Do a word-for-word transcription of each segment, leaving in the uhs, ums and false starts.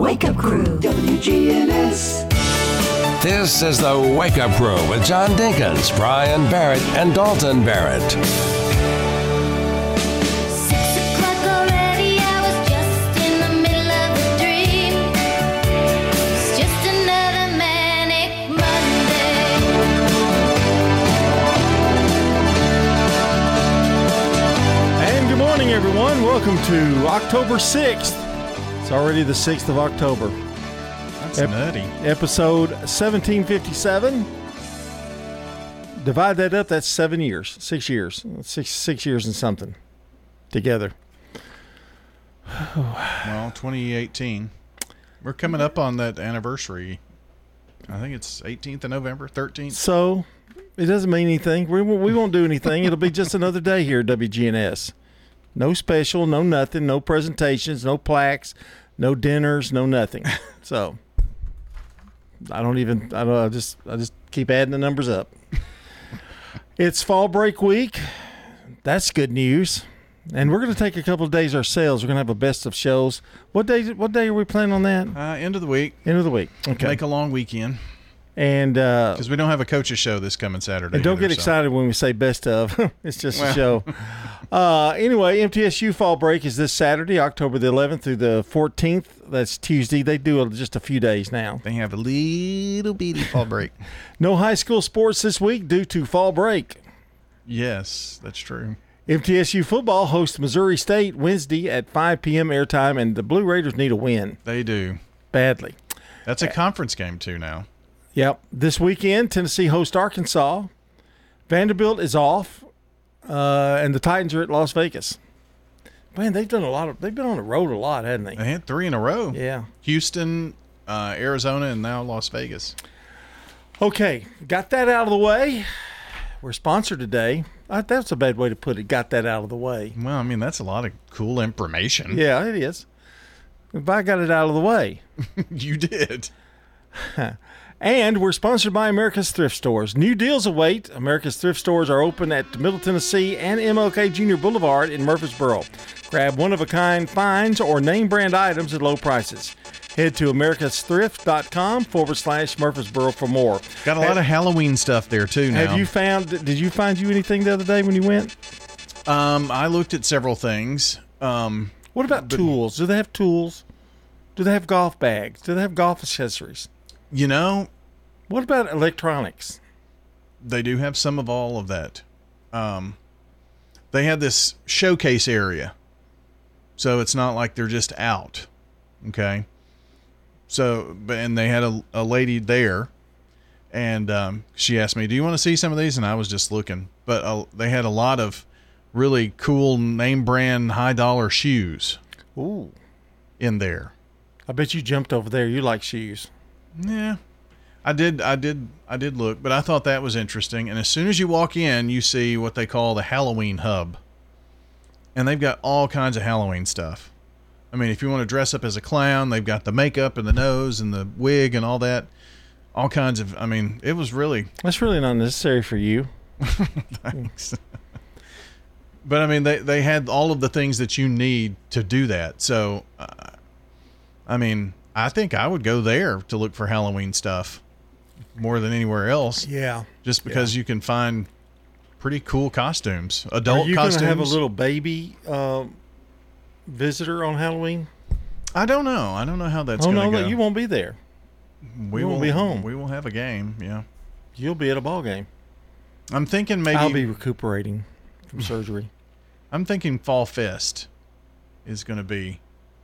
Wake Up Crew, W G N S. This is the Wake Up Crew with John Dinkins, Brian Barrett, and Dalton Barrett. Everyone, welcome to October sixth. It's already the sixth of October. That's Ep- nutty. Episode seventeen fifty-seven. Divide that up, that's seven years. Six years. Six six years and something together. Well, twenty eighteen. We're coming up on that anniversary. I think it's eighteenth of November, thirteenth. So, it doesn't mean anything. We, we won't do anything. It'll be just another day here at W G N S. No special, no nothing, no presentations, no plaques, no dinners, no nothing. So I don't even I don't I just I just keep adding the numbers up. It's fall break week. That's good news. And we're going to take a couple of days ourselves. We're going to have a best of shows. What day what day are we planning on that? Uh, end of the week. End of the week. Okay. Make a long weekend. And because uh, we don't have a coach's show this coming Saturday. And don't either, get excited so. when we say best of. It's just well. a show. Uh, anyway, M T S U fall break is this Saturday, October the eleventh through the fourteenth. That's Tuesday. They do it just a few days now. They have a little bitty fall break. No high school sports this week due to fall break. Yes, that's true. M T S U football hosts Missouri State Wednesday at five p.m. airtime, and the Blue Raiders need a win. They do. Badly. That's a conference game, too, now. Yep. This weekend, Tennessee hosts Arkansas. Vanderbilt is off, uh, and the Titans are at Las Vegas. Man, they've done a lot of. They've been on the road a lot, haven't they? They had three in a row. Yeah. Houston, uh, Arizona, and now Las Vegas. Okay, got that out of the way. We're sponsored today. Uh, that's a bad way to put it. Got that out of the way. Well, I mean, that's a lot of cool information. Yeah, it is. If I got it out of the way. You did. And we're sponsored by America's Thrift Stores. New deals await. America's Thrift Stores are open at Middle Tennessee and M L K Junior Boulevard in Murfreesboro. Grab one-of-a-kind finds or name-brand items at low prices. Head to americasthrift.com forward slash Murfreesboro for more. Got a lot have, of Halloween stuff there, too, now. Have you found, did you find you anything the other day when you went? Um, I looked at several things. Um, what about but, tools? Do they have tools? Do they have golf bags? Do they have golf accessories? You know, what about electronics? They do have some of all of that. Um, they have this showcase area, so it's not like they're just out. Okay, so but and they had a, a lady there, and um, she asked me, "Do you want to see some of these?" And I was just looking, but uh, they had a lot of really cool name brand high dollar shoes. Ooh, in there. I bet you jumped over there. You like shoes. Yeah, I did. I did. I did look, but I thought that was interesting. And as soon as you walk in, you see what they call the Halloween hub, and they've got all kinds of Halloween stuff. I mean, if you want to dress up as a clown, they've got the makeup and the nose and the wig and all that. All kinds of. I mean, it was really. That's really not necessary for you. Thanks. But I mean, they they had all of the things that you need to do that. So, uh, I mean. I think I would go there to look for Halloween stuff more than anywhere else. Yeah. Just because yeah. you can find pretty cool costumes, adult Are you costumes. Are you going to have a little baby uh, visitor on Halloween? I don't know. I don't know how that's oh, going to no, go. No, you won't be there. We you won't will be home. We will have a game, yeah. You'll be at a ball game. I'm thinking maybe. I'll be recuperating from surgery. I'm thinking Fall Fest is going to be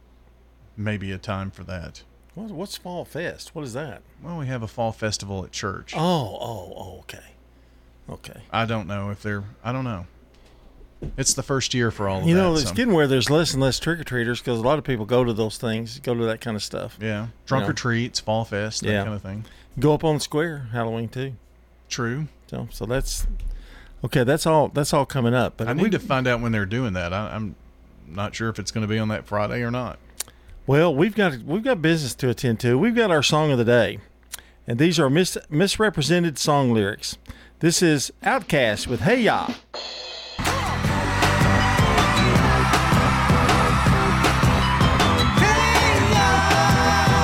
maybe a time for that. What's Fall Fest? What is that? Well, we have a fall festival at church. Oh, oh, oh, okay. Okay. I don't know if they're, I don't know. It's the first year for all of you that. You know, it's so. getting where there's less and less trick-or-treaters because a lot of people go to those things, go to that kind of stuff. Yeah. Trunk you know. or treats, Fall Fest, that yeah. kind of thing. Go up on the square, Halloween too. True. So, so that's, okay, that's all That's all coming up. But I we, need to find out when they're doing that. I, I'm not sure if it's going to be on that Friday or not. Well, we've got we've got business to attend to. We've got our song of the day, and these are mis- misrepresented song lyrics. This is Outkast with Hey Ya. Hey Ya.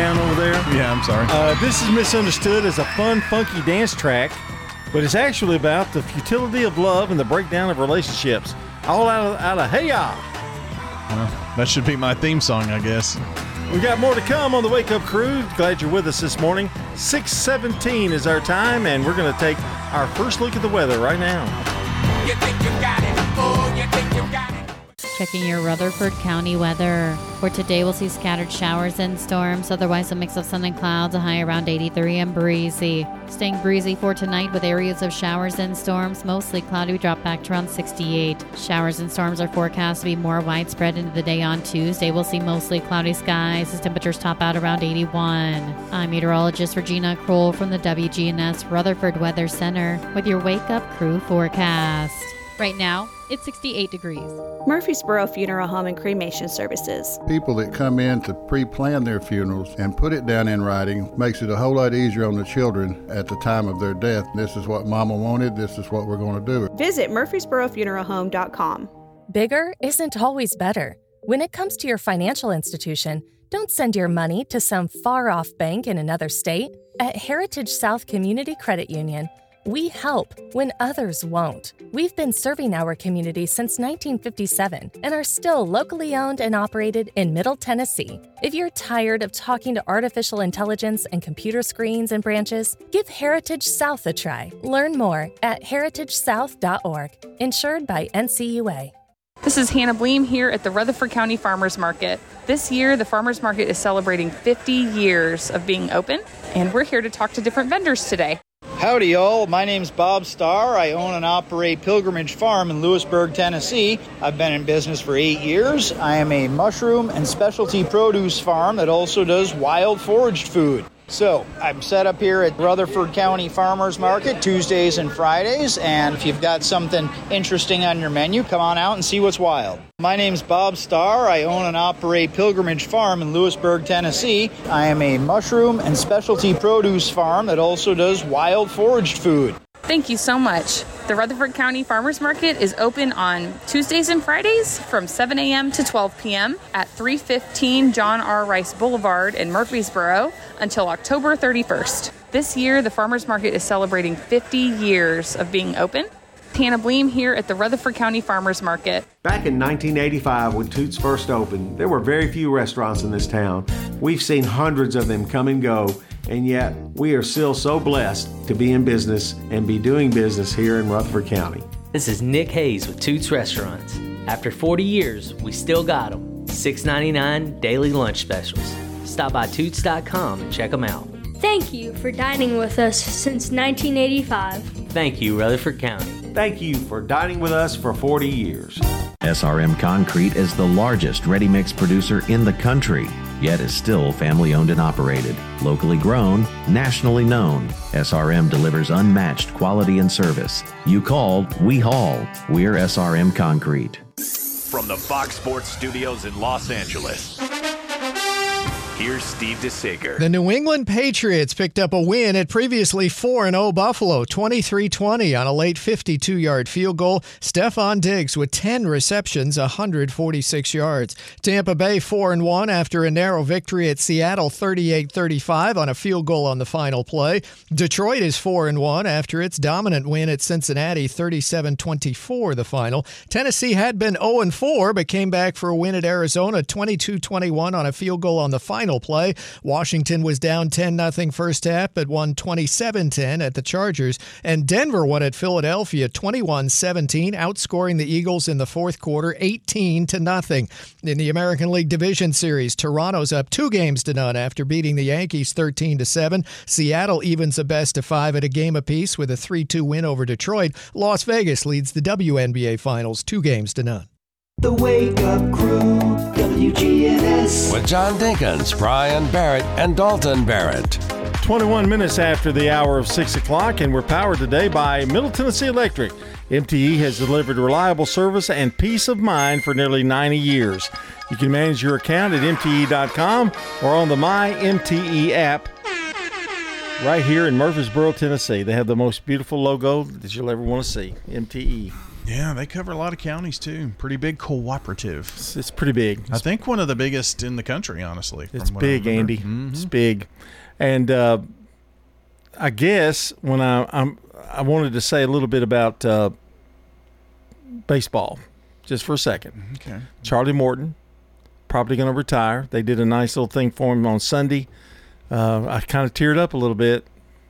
down over there. Yeah, I'm sorry. Uh, this is misunderstood as a fun, funky dance track, but it's actually about the futility of love and the breakdown of relationships. All out of, out of Hey Ya! Well, that should be my theme song, I guess. We got more to come on the Wake Up Crew. Glad you're with us this morning. six seventeen is our time, and we're going to take our first look at the weather right now. You think you got it. Oh, you think you got it. Checking your Rutherford County weather. For today, we'll see scattered showers and storms. Otherwise, a mix of sun and clouds, a high around eighty-three and breezy. Staying breezy for tonight with areas of showers and storms. Mostly cloudy, we drop back to around sixty-eight. Showers and storms are forecast to be more widespread into the day on Tuesday. We'll see mostly cloudy skies as temperatures top out around eighty-one. I'm meteorologist Regina Kroll from the W G N S Rutherford Weather Center with your Wake Up Crew forecast. Right now, it's sixty-eight degrees. Murfreesboro Funeral Home and Cremation Services. People that come in to pre-plan their funerals and put it down in writing makes it a whole lot easier on the children at the time of their death. This is what Mama wanted. This is what we're going to do. Visit murfreesboro funeral home dot com. Bigger isn't always better. When it comes to your financial institution, don't send your money to some far-off bank in another state. At Heritage South Community Credit Union, we help when others won't. We've been serving our community since nineteen fifty-seven and are still locally owned and operated in Middle Tennessee. If you're tired of talking to artificial intelligence and computer screens and branches, give Heritage South a try. Learn more at heritage south dot org. Insured by N C U A. This is Hannah Bleem here at the Rutherford County Farmers Market. This year, the Farmers Market is celebrating fifty years of being open, and we're here to talk to different vendors today. Howdy, y'all. My name's Bob Starr. I own and operate Pilgrimage Farm in Lewisburg, Tennessee. I've been in business for eight years. I am a mushroom and specialty produce farm that also does wild foraged food. So, I'm set up here at Rutherford County Farmers Market Tuesdays and Fridays, and if you've got something interesting on your menu, come on out and see what's wild. My name's Bob Starr. I own and operate Pilgrimage Farm in Lewisburg, Tennessee. I am a mushroom and specialty produce farm that also does wild foraged food. Thank you so much. The Rutherford County Farmers Market is open on Tuesdays and Fridays from seven a.m. to twelve p.m. at three fifteen John R. Rice Boulevard in Murfreesboro until October thirty-first. This year, the Farmers Market is celebrating fifty years of being open. Hannah Bleem here at the Rutherford County Farmers Market. Back in nineteen eighty-five, when Toots first opened, there were very few restaurants in this town. We've seen hundreds of them come and go, and yet we are still so blessed to be in business and be doing business here in Rutherford County. This is Nick Hayes with Toots Restaurants. After forty years, we still got them. six ninety-nine daily lunch specials. Stop by toots dot com and check them out. Thank you for dining with us since nineteen eighty-five. Thank you, Rutherford County. Thank you for dining with us for forty years. S R M Concrete is the largest ready-mix producer in the country, yet is still family-owned and operated. Locally grown, nationally known, S R M delivers unmatched quality and service. You called, we haul. We're S R M Concrete. From the Fox Sports Studios in Los Angeles, here's Steve DeSager. The New England Patriots picked up a win at previously four and oh Buffalo, twenty-three twenty on a late fifty-two-yard field goal. Stephon Diggs with ten receptions, one hundred forty-six yards. Tampa Bay four and one after a narrow victory at Seattle, thirty-eight thirty-five on a field goal on the final play. Detroit is four and one after its dominant win at Cincinnati, thirty-seven twenty-four the final. Tennessee had been oh and four but came back for a win at Arizona, twenty-two twenty-one on a field goal on the final play. Washington was down ten nothing first half, but won twenty-seven ten at the Chargers. And Denver won at Philadelphia twenty-one seventeen, outscoring the Eagles in the fourth quarter eighteen to nothing. In the American League Division Series, Toronto's up two games to none after beating the Yankees thirteen to seven. Seattle evens a best of five at a game apiece with a three two win over Detroit. Las Vegas leads the W N B A Finals two games to none. The Wake Up Crew, W G N S. With John Dinkins, Brian Barrett, and Dalton Barrett. twenty-one minutes after the hour of six o'clock, and we're powered today by Middle Tennessee Electric. M T E has delivered reliable service and peace of mind for nearly ninety years. You can manage your account at M T E dot com or on the My M T E app right here in Murfreesboro, Tennessee. They have the most beautiful logo that you'll ever want to see, M T E. Yeah, they cover a lot of counties too. Pretty big cooperative. It's, it's pretty big. I think one of the biggest in the country, honestly. It's from what I big, remember. Andy. Mhm. It's big. And uh, I guess when I I'm, I wanted to say a little bit about uh, baseball, just for a second. Okay. Charlie Morton, probably going to retire. They did a nice little thing for him on Sunday. Uh, I kind of teared up a little bit.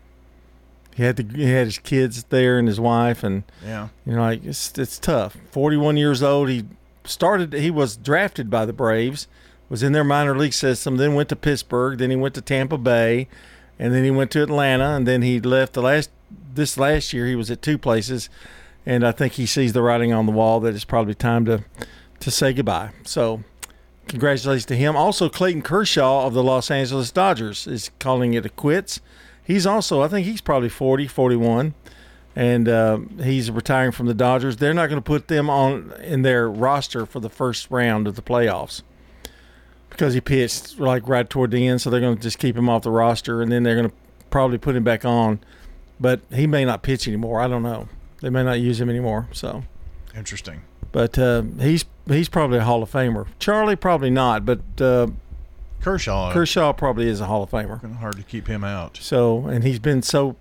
He had the, he had his kids there and his wife, and Yeah. you know, like it's it's tough. forty-one years old. He started. He was drafted by the Braves, was in their minor league system, then went to Pittsburgh, then he went to Tampa Bay, and then he went to Atlanta, and then he left the last this last year. He was at two places, and I think he sees the writing on the wall that it's probably time to to say goodbye. So, congratulations to him. Also, Clayton Kershaw of the Los Angeles Dodgers is calling it a quits. He's also, I think he's probably forty, forty-one, and uh, he's retiring from the Dodgers. They're not going to put them on in their roster for the first round of the playoffs because he pitched like right toward the end, so they're going to just keep him off the roster, and then they're going to probably put him back on. But he may not pitch anymore. I don't know. They may not use him anymore. So Interesting. But uh, he's he's probably a Hall of Famer. Charlie probably not, but uh, Kershaw. Kershaw probably is a Hall of Famer. Hard to keep him out. So, and he's been so.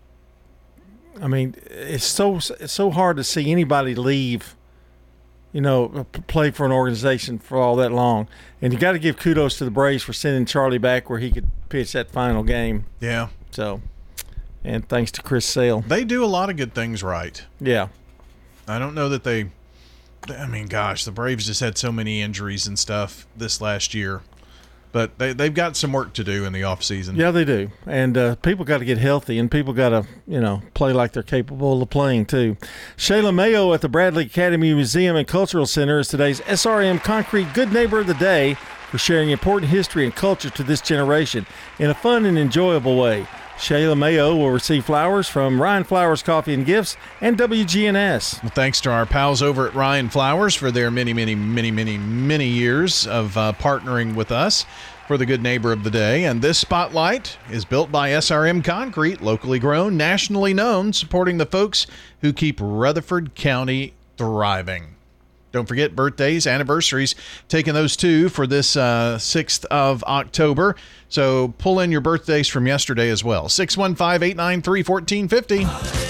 I mean, it's so it's so hard to see anybody leave. You know, p- play for an organization for all that long, and you got to give kudos to the Braves for sending Charlie back where he could pitch that final game. Yeah. So, and thanks to Chris Sale. They do a lot of good things right. Yeah. I don't know that they. I mean, gosh, the Braves just had so many injuries and stuff this last year. But they, they've got some work to do in the offseason. Yeah, they do. And uh, people got to get healthy, and people got to, you know, play like they're capable of playing, too. Shayla Mayo at the Bradley Academy Museum and Cultural Center is today's S R M Concrete Good Neighbor of the Day for sharing important history and culture to this generation in a fun and enjoyable way. Shayla Mayo will receive flowers from Ryan Flowers Coffee and Gifts and W G N S. Well, thanks to our pals over at Ryan Flowers for their many, many, many, many, many years of uh, partnering with us for the Good Neighbor of the Day. And this spotlight is built by S R M Concrete, locally grown, nationally known, supporting the folks who keep Rutherford County thriving. Don't forget birthdays, anniversaries, taking those two for this uh, sixth of October. So pull in your birthdays from yesterday as well. six one five, eight nine three, one four five zero.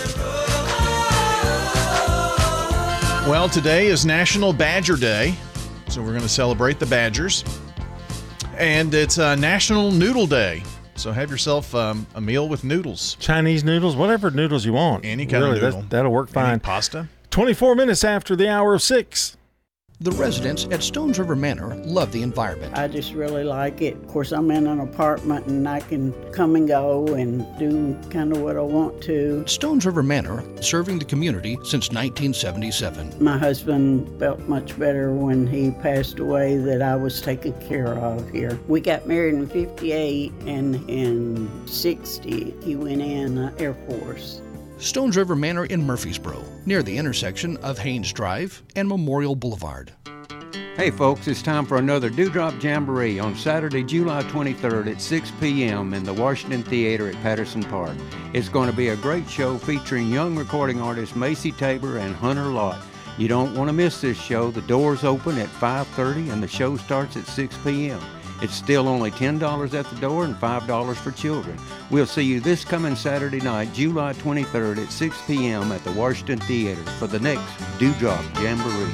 Well, today is National Badger Day, so we're going to celebrate the Badgers. And it's uh, National Noodle Day. So have yourself um, a meal with noodles. Chinese noodles, whatever noodles you want. Any kind really, of noodle. That, that'll work fine. Any pasta. twenty-four minutes after the hour of six. The residents at Stones River Manor love the environment. I just really like it. Of course, I'm in an apartment and I can come and go and do kind of what I want to. Stones River Manor, serving the community since nineteen seventy-seven. My husband felt much better when he passed away that I was taken care of here. We got married in fifty-eight, and in sixty, he went in uh, Air Force. Stones River Manor in Murfreesboro, near the intersection of Haynes Drive and Memorial Boulevard. Hey folks, it's time for another Dewdrop Jamboree on Saturday, July twenty-third at six p.m. in the Washington Theater at Patterson Park. It's going to be a great show featuring young recording artists Macy Tabor and Hunter Lott. You don't want to miss this show. The doors open at five thirty and the show starts at six p.m. It's still only ten dollars at the door and five dollars for children. We'll see you this coming Saturday night, July twenty-third at six p.m. at the Washington Theater for the next Dewdrop Jamboree.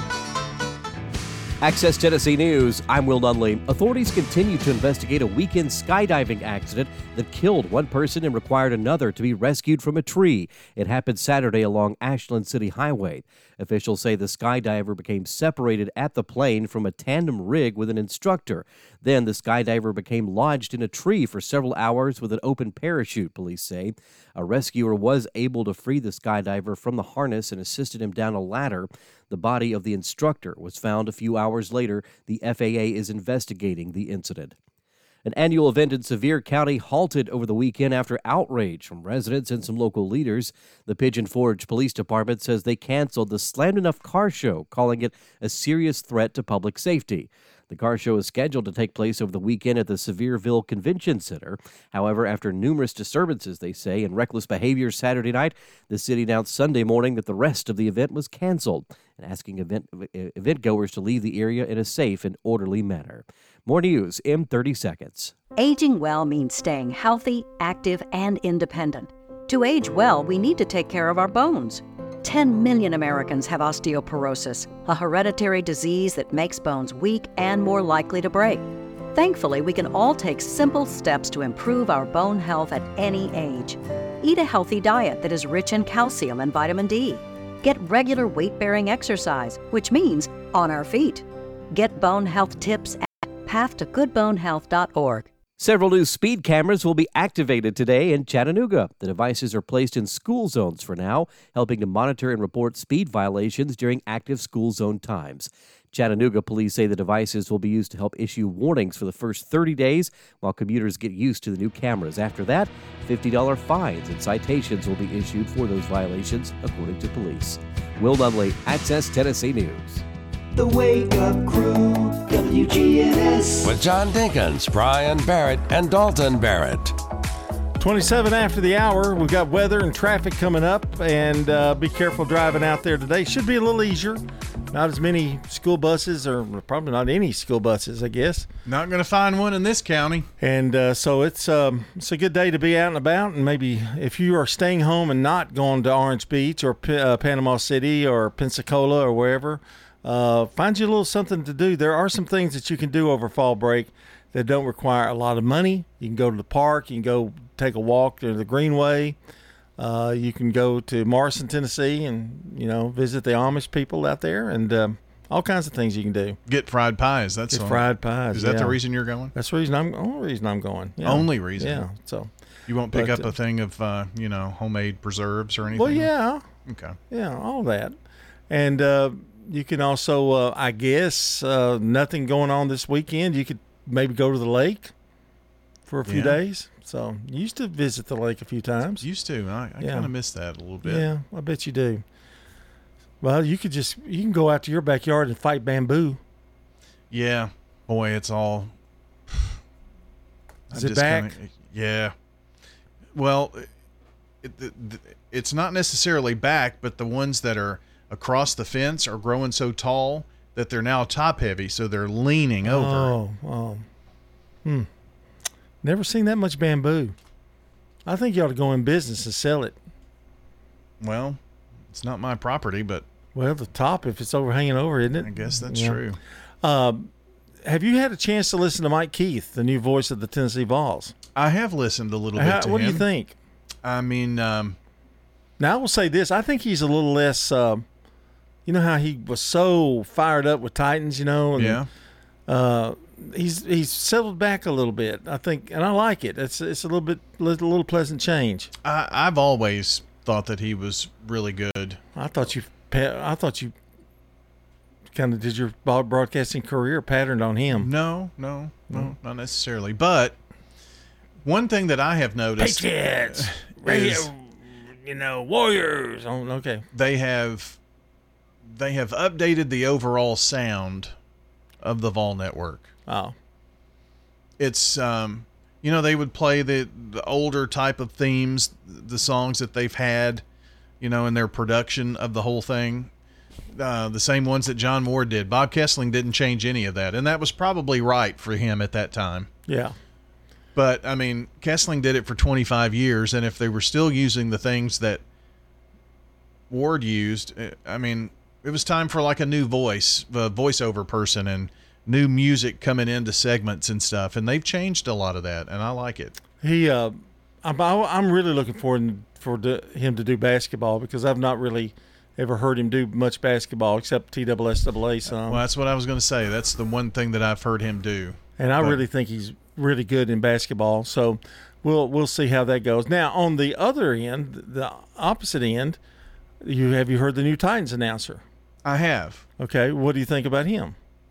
Access Tennessee News, I'm Will Nunley. Authorities continue to investigate a weekend skydiving accident that killed one person and required another to be rescued from a tree. It happened Saturday along Ashland City Highway. Officials say the skydiver became separated at the plane from a tandem rig with an instructor. Then the skydiver became lodged in a tree for several hours with an open parachute, police say. A rescuer was able to free the skydiver from the harness and assisted him down a ladder. The body of the instructor was found a few hours later. The F A A is investigating the incident. An annual event in Sevier County halted over the weekend after outrage from residents and some local leaders. The Pigeon Forge Police Department says they canceled the Slammed Enough Car Show, calling it a serious threat to public safety. The car show is scheduled to take place over the weekend at the Sevierville Convention Center. However, after numerous disturbances, they say, and reckless behavior Saturday night, the city announced Sunday morning that the rest of the event was canceled and asking event, event goers to leave the area in a safe and orderly manner. More news in thirty seconds. Aging well means staying healthy, active, and independent. To age well, we need to take care of our bones. ten million Americans have osteoporosis, a hereditary disease that makes bones weak and more likely to break. Thankfully, we can all take simple steps to improve our bone health at any age. Eat a healthy diet that is rich in calcium and vitamin D. Get regular weight-bearing exercise, which means on our feet. Get bone health tips at path to good bone health dot org. Several new speed cameras will be activated today in Chattanooga. The devices are placed in school zones for now, helping to monitor and report speed violations during active school zone times. Chattanooga police say the devices will be used to help issue warnings for the first thirty days while commuters get used to the new cameras. After that, fifty dollars fines and citations will be issued for those violations, according to police. Will Nunley, Access Tennessee News. The Wake Up Crew, W G N S. With John Dinkins, Brian Barrett, and Dalton Barrett. twenty-seven after the hour. We've got weather and traffic coming up, and uh, be careful driving out there today. Should be a little easier. Not as many school buses, or probably not any school buses, I guess. Not going to find one in this county. And uh, so it's um, it's a good day to be out and about. And maybe if you are staying home and not going to Orange Beach or P- uh, Panama City or Pensacola or wherever, uh, find you a little something to do. There are some things that you can do over fall break that don't require a lot of money. You can go to the park. You can go take a walk to the Greenway. Uh, you can go to Morrison, Tennessee, and, you know, visit the Amish people out there, and um, all kinds of things you can do. Get fried pies. That's Get all. fried pies. Is that yeah. the reason you're going? That's the reason I'm. Only reason I'm going. Yeah. Only reason. Yeah. So you won't pick but, up a thing of uh, you know homemade preserves or anything. Well, yeah. Okay. Yeah, all that, and uh, you can also, uh, I guess, uh, nothing going on this weekend. You could maybe go to the lake for a few Yeah. days. So you used to visit the lake a few times. Used to. I, I Yeah. kind of miss that a little bit. Yeah, I bet you do. Well, you could just you can go out to your backyard and fight bamboo. Yeah. Boy, it's all. Is I'm it just back? kinda- yeah. Well, it, it, it's not necessarily back, but the ones that are across the fence are growing so tall that they're now top heavy, so they're leaning over. Oh, oh. Hmm. Never seen that much bamboo. I think you ought to go in business and sell it. Well, it's not my property, but Well, the top, if it's overhanging over, isn't it? I guess that's Yeah. true. Um, have you had a chance to listen to Mike Keith, the new voice of the Tennessee Vols? I have listened a little How- bit to what him. do you think? I mean, um, Now, I will say this. I think he's a little less, uh, you know how he was so fired up with Titans, you know? And, Yeah. Uh, he's he's settled back a little bit, I think, and I like it. It's it's a little bit, little, little pleasant change. I, I've always thought that he was really good. I thought you, pa- I thought you kind of did your broadcasting career patterned on him. No, no, no, not necessarily. But one thing that I have noticed Patriots, is radio, you know, Warriors. Oh, okay. they have they have updated the overall sound of the Vol Network. Oh, it's um, you know, they would play the the older type of themes, the songs that they've had, you know, in their production of the whole thing. Uh, the same ones that John Moore did. Bob Kessling didn't change any of that, and that was probably right for him at that time. yeah. But, I mean, Kessling did it for twenty-five years, and if they were still using the things that Ward used, I mean, it was time for like a new voice, a voiceover person, and new music coming into segments and stuff, and they've changed a lot of that, and I like it. He, uh, I'm, I'm really looking forward for the, him to do basketball because I've not really ever heard him do much basketball except T S S A A some. Well, that's what I was going to say. That's the one thing that I've heard him do. And I But- really think he's really good in basketball. So we'll we'll see how that goes. Now, on the other end, the opposite end, you have you heard the new Titans announcer? I have. Okay, what do you think about him?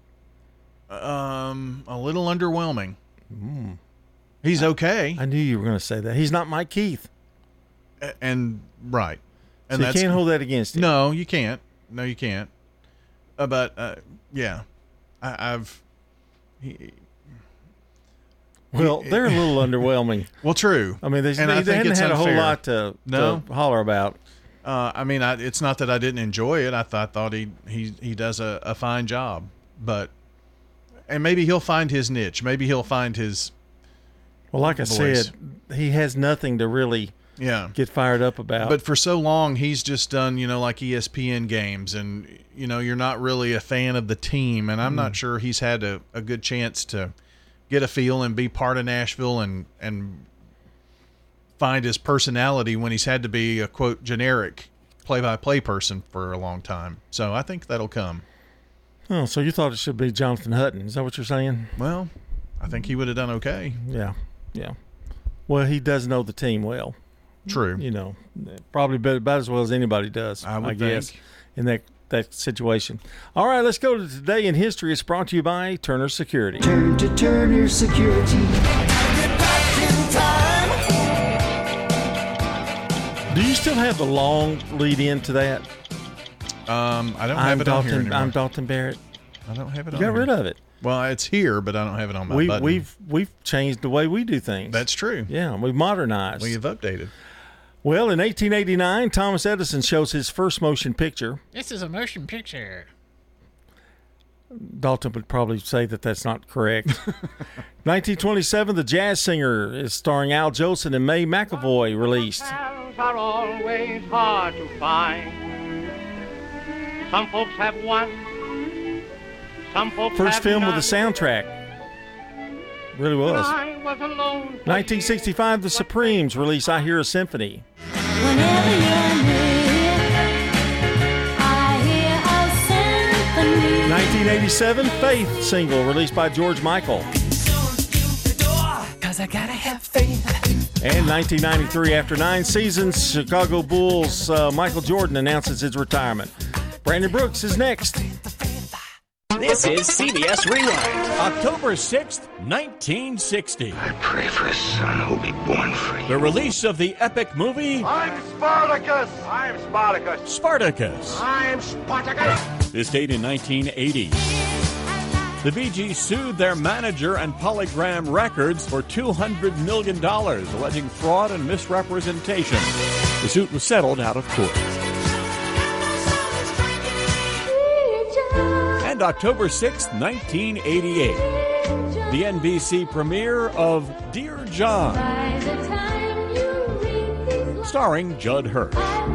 Um, a little underwhelming. Mm. He's okay. I knew you were going to say that. He's not Mike Keith. A- And right. And So you that's, can't hold that against him. No, you can't. No, you can't. Uh, but uh, yeah, I, I've he, Well, they're a little underwhelming. Well, true. I mean, they, and they, I they think hadn't it's had a whole unfair. lot to, no. to holler about. Uh, I mean, I, it's not that I didn't enjoy it. I, th- I thought he he he does a, a fine job, but and maybe he'll find his niche. Maybe he'll find his. Well, like I voice. said, he has nothing to really yeah. get fired up about. But for so long, he's just done, you know, like E S P N games, and you know, you're not really a fan of the team, and I'm Mm. not sure he's had a, a good chance to get a feel and be part of Nashville and and. find his personality when he's had to be a quote generic play-by-play person for a long time. So I think that'll come. Oh, so you thought it should be Jonathan Hutton? Is that what you're saying? Well, I think he would have done okay. Yeah, yeah. Well, he does know the team well. True. You know, probably about, about as well as anybody does. I would I guess think. in that that situation. All right, let's go to Today in History. It's brought to you by Turner Security. Turn to Turner Security. Do you still have the long lead into that? Um, I don't I'm have it Dalton, on here anymore. I'm Dalton Barrett. I don't have it You on got here. rid of it. Well, it's here, but I don't have it on my we, button. We've we've changed the way we do things. That's true. Yeah, we've modernized. We have updated. Well, in eighteen eighty-nine, Thomas Edison shows his first motion picture. This is a motion picture. Dalton would probably say that that's not correct. nineteen twenty-seven, The Jazz Singer is starring Al Jolson and Mae McAvoy released. Are always hard to find. Some folks have one. Some folks First have film none. with a soundtrack. Really was. I was alone. nineteen sixty-five, The Supremes release I Hear a Symphony. Whenever you're near, I hear a symphony. nineteen eighty-seven, Faith single released by George Michael. Cause I gotta have faith. And nineteen ninety-three, after nine seasons, Chicago Bulls uh, Michael Jordan announces his retirement. Brandon Brooks is next. This is C B S Rewind. October sixth, nineteen sixty. I pray for a son who'll be born free. The release of the epic movie I'm Spartacus. I'm Spartacus. Spartacus. I'm Spartacus. This date in nineteen eighty. The Bee Gees sued their manager and Polygram Records for two hundred million dollars, alleging fraud and misrepresentation. The suit was settled out of court. And October sixth, nineteen eighty-eight, the N B C premiere of Dear John, starring Judd Hirsch.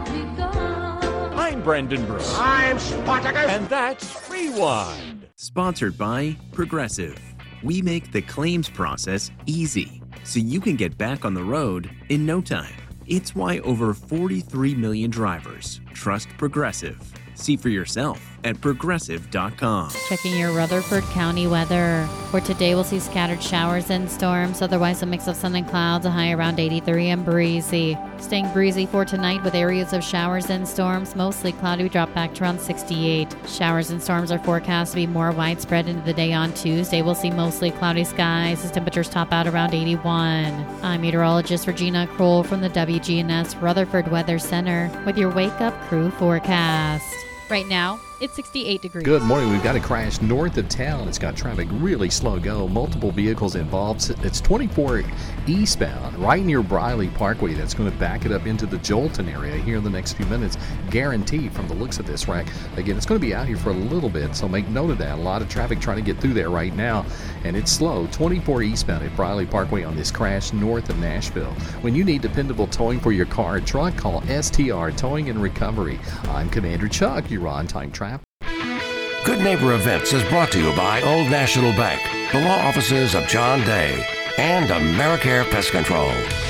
I'm Brendan Brooks. I'm Spartacus. And that's Rewind. Sponsored by Progressive. We make the claims process easy, so you can get back on the road in no time. It's why over forty-three million drivers trust Progressive. See for yourself at progressive dot com. Checking your Rutherford County weather. For today, we'll see scattered showers and storms. Otherwise, a mix of sun and clouds, a high around eighty-three and breezy. Staying breezy for tonight with areas of showers and storms. Mostly cloudy, we drop back to around sixty-eight. Showers and storms are forecast to be more widespread into the day on Tuesday. We'll see mostly cloudy skies as temperatures top out around eighty-one. I'm meteorologist Regina Kroll from the W G N S Rutherford Weather Center with your Wake Up Crew forecast. Right now, it's sixty-eight degrees. Good morning. We've got a crash north of town. It's got traffic really slow go. Multiple vehicles involved. It's twenty-four eastbound right near Briley Parkway. That's going to back it up into the Jolton area here in the next few minutes. Guaranteed from the looks of this wreck. Again, it's going to be out here for a little bit, so make note of that. A lot of traffic trying to get through there right now, and it's slow. twenty-four eastbound at Briley Parkway on this crash north of Nashville. When you need dependable towing for your car or truck, call S T R Towing and Recovery. I'm Commander Chuck. You're on time traffic. Good Neighbor Events is brought to you by Old National Bank, the law offices of John Day, and AmeriCare Pest Control.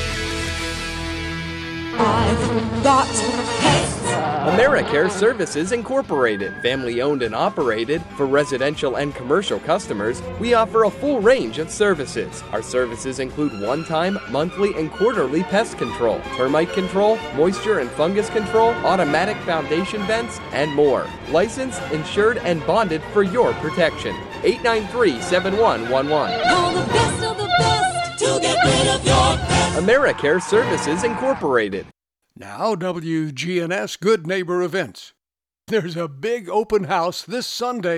I've got pets. AmeriCare Services Incorporated, family-owned and operated. For residential and commercial customers, we offer a full range of services. Our services include one-time, monthly, and quarterly pest control, termite control, moisture and fungus control, automatic foundation vents, and more. Licensed, insured, and bonded for your protection. eight nine three, seven one one one. Call the best of the best to get rid of your pets. AmeriCare Services Incorporated. Now, W G N S Good Neighbor Events. There's a big open house this Sunday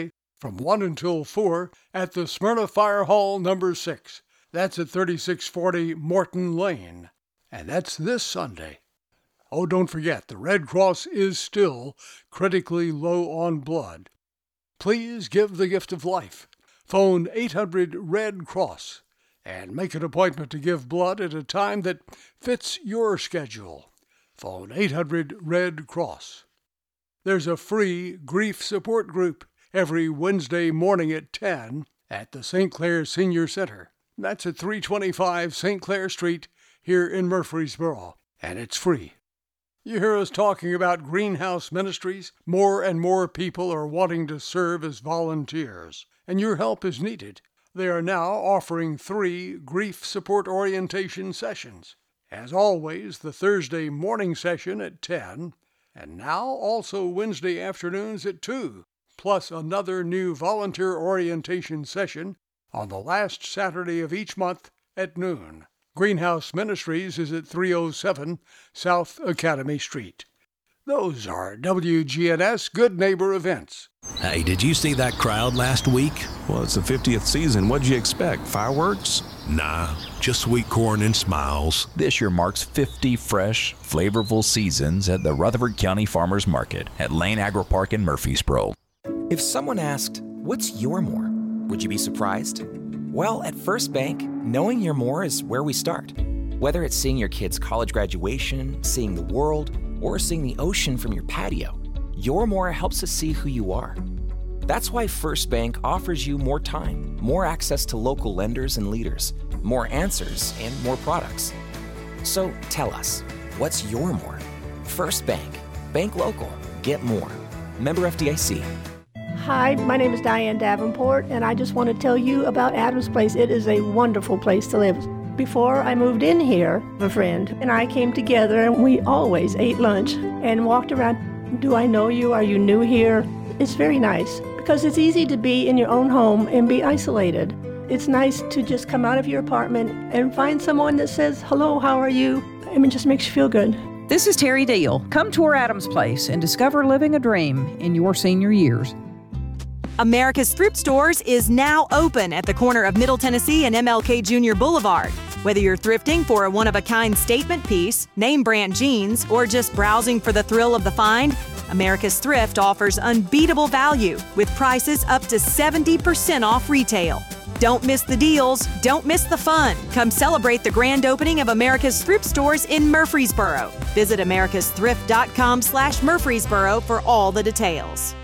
from one until four at the Smyrna Fire Hall number six. That's at thirty-six forty Morton Lane. And that's this Sunday. Oh, don't forget, the Red Cross is still critically low on blood. Please give the gift of life. Phone eight hundred RED CROSS and make an appointment to give blood at a time that fits your schedule. Phone eight hundred RED CROSS. There's a free grief support group every Wednesday morning at ten at the Saint Clair Senior Center. That's at three twenty-five Saint Clair Street here in Murfreesboro, and it's free. You hear us talking about Greenhouse Ministries? More and more people are wanting to serve as volunteers, and your help is needed. They are now offering three grief support orientation sessions. As always, the Thursday morning session at ten, and now also Wednesday afternoons at two, plus another new volunteer orientation session on the last Saturday of each month at noon. Greenhouse Ministries is at three oh seven South Academy Street. Those are W G N S Good Neighbor events. Hey, did you see that crowd last week? Well, it's the fiftieth season. What'd you expect? Fireworks? Nah, just sweet corn and smiles. This year marks fifty fresh, flavorful seasons at the Rutherford County Farmers Market at Lane Agri Park in Murfreesboro. If someone asked, "What's your more?" would you be surprised? Well, at First Bank, knowing your more is where we start. Whether it's seeing your kid's college graduation, seeing the world, or seeing the ocean from your patio, your more helps us see who you are. That's why First Bank offers you more time, more access to local lenders and leaders, more answers, and more products. So tell us, what's your more? First Bank. Bank local. Get more. Member F D I C. Hi, my name is Diane Davenport, and I just want to tell you about Adams Place. It is a wonderful place to live. Before I moved in here, a friend and I came together, and we always ate lunch and walked around. Do I know you? Are you new here? It's very nice because it's easy to be in your own home and be isolated. It's nice to just come out of your apartment and find someone that says, hello, how are you? I mean, it just makes you feel good. This is Terry Deal. Come tour Adams Place and discover living a dream in your senior years. America's Thrift Stores is now open at the corner of Middle Tennessee and M L K Junior Boulevard. Whether you're thrifting for a one-of-a-kind statement piece, name brand jeans, or just browsing for the thrill of the find, America's Thrift offers unbeatable value with prices up to seventy percent off retail. Don't miss the deals. Don't miss the fun. Come celebrate the grand opening of America's Thrift Stores in Murfreesboro. Visit americas thrift dot com slash Murfreesboro for all the details.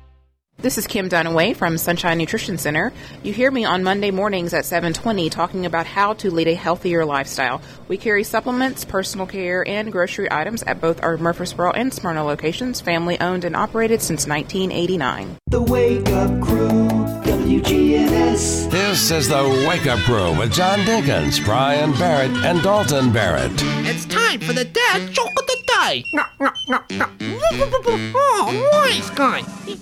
This is Kim Dunaway from Sunshine Nutrition Center. You hear me on Monday mornings at seven twenty talking about how to lead a healthier lifestyle. We carry supplements, personal care, and grocery items at both our Murfreesboro and Smyrna locations, family owned and operated since nineteen eighty-nine. The Wake Up Crew, W G N S. This is the Wake Up Crew with John Dinkins, Brian Barrett, and Dalton Barrett. It's time for the dad joke of the day. No, no, no, no. Oh, nice guy.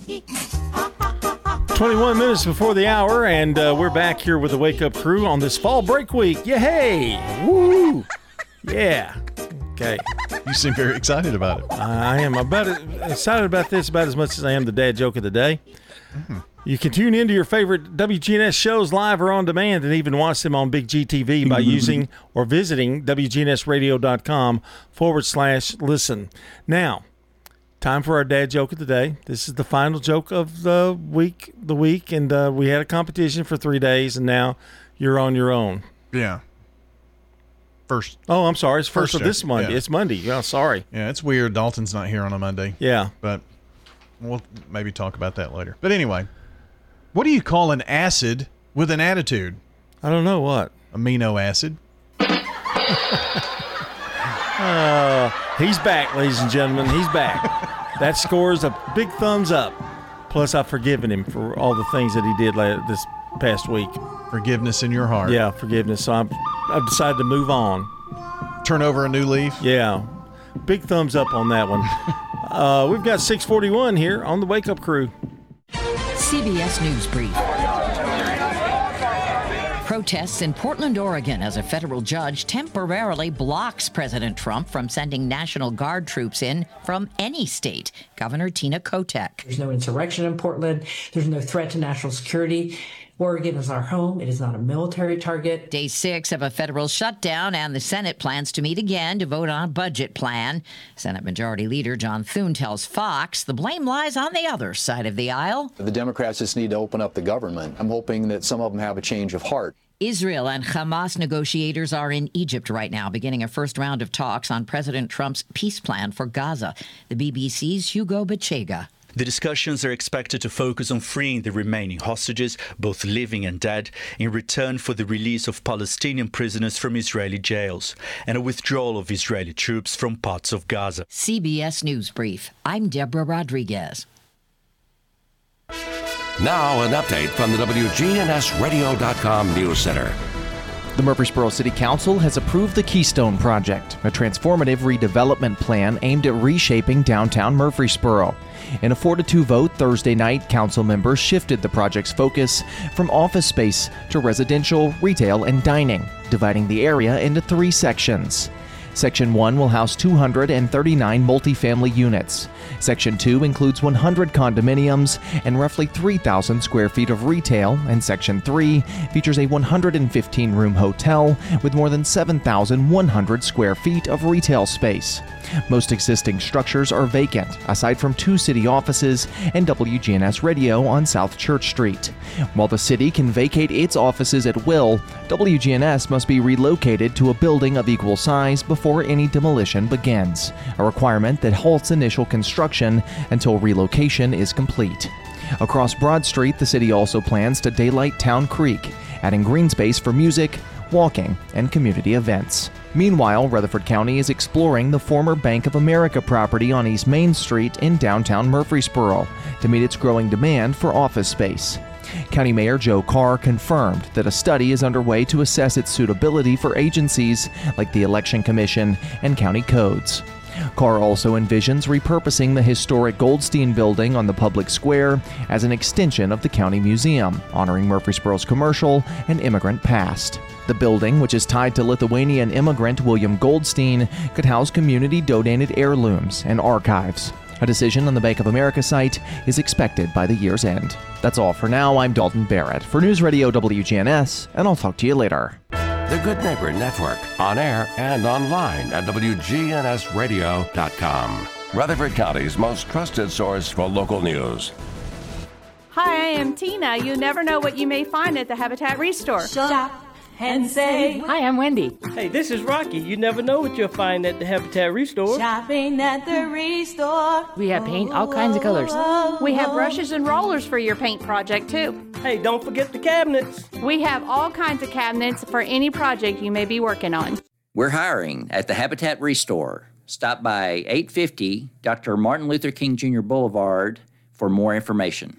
twenty-one minutes before the hour, and uh, we're back here with the Wake Up Crew on this fall break week. Yeah, hey! Woo! Yeah. Okay. You seem very excited about it. I am about it, excited about this about as much as I am the dad joke of the day. Mm-hmm. You can tune into your favorite W G N S shows live or on demand and even watch them on Big G T V by using or visiting W G N S radio dot com forward slash listen. Now, time for our dad joke of the day. This is the final joke of the week, the week, and uh, we had a competition for three days, and now you're on your own. Yeah. First. Oh, I'm sorry. It's first, first of this Monday. Yeah. It's Monday. Yeah, sorry. Yeah, it's weird. Dalton's not here on a Monday. Yeah. But we'll maybe talk about that later. But anyway, what do you call an acid with an attitude? I don't know what. Amino acid. uh, he's back, ladies and gentlemen. He's back. That scores a big thumbs up. Plus, I've forgiven him for all the things that he did this past week. Forgiveness in your heart. Yeah, forgiveness. So I'm, I've decided to move on. Turn over a new leaf? Yeah. Big thumbs up on that one. uh, we've got six forty-one here on the Wake Up Crew. C B S News Brief. Protests in Portland, Oregon, as a federal judge temporarily blocks President Trump from sending National Guard troops in from any state. Governor Tina Kotek. There's no insurrection in Portland. There's no threat to national security. Oregon is our home. It is not a military target. Day six of a federal shutdown, and the Senate plans to meet again to vote on a budget plan. Senate Majority Leader John Thune tells Fox the blame lies on the other side of the aisle. The Democrats just need to open up the government. I'm hoping that some of them have a change of heart. Israel and Hamas negotiators are in Egypt right now, beginning a first round of talks on President Trump's peace plan for Gaza. The B B C's Hugo Bachega. The discussions are expected to focus on freeing the remaining hostages, both living and dead, in return for the release of Palestinian prisoners from Israeli jails and a withdrawal of Israeli troops from parts of Gaza. C B S News Brief. I'm Deborah Rodriguez. Now an update from the W G N S radio dot com News Center. The Murfreesboro City Council has approved the Keystone Project, a transformative redevelopment plan aimed at reshaping downtown Murfreesboro. In a four to two vote Thursday night, council members shifted the project's focus from office space to residential, retail, and dining, dividing the area into three sections. Section one will house two hundred thirty-nine multifamily units. Section two includes one hundred condominiums and roughly three thousand square feet of retail, and Section three features a one hundred fifteen room hotel with more than seven thousand one hundred square feet of retail space. Most existing structures are vacant, aside from two city offices and W G N S Radio on South Church Street. While the city can vacate its offices at will, W G N S must be relocated to a building of equal size before any demolition begins, a requirement that halts initial construction until relocation is complete. Across Broad Street, the city also plans to daylight Town Creek, adding green space for music, walking, and community events. Meanwhile, Rutherford County is exploring the former Bank of America property on East Main Street in downtown Murfreesboro to meet its growing demand for office space. County Mayor Joe Carr confirmed that a study is underway to assess its suitability for agencies like the Election Commission and county codes. Carr also envisions repurposing the historic Goldstein building on the public square as an extension of the county museum, honoring Murfreesboro's commercial and immigrant past. The building, which is tied to Lithuanian immigrant William Goldstein, could house community-donated heirlooms and archives. A decision on the Bank of America site is expected by the year's end. That's all for now. I'm Dalton Barrett for News Radio W G N S, and I'll talk to you later. The Good Neighbor Network, on air and online at W G N S radio dot com. Rutherford County's most trusted source for local news. Hi, I am Tina. You never know what you may find at the Habitat Restore. Shop and save. Hi, I'm Wendy. Hey, this is Rocky. You never know what you'll find at the Habitat Restore. Shopping at the Restore. We have paint, all kinds of colors. We have brushes and rollers for your paint project, too. Hey, don't forget the cabinets. We have all kinds of cabinets for any project you may be working on. We're hiring at the Habitat Restore. Stop by eight fifty Doctor Martin Luther King Junior Boulevard for more information.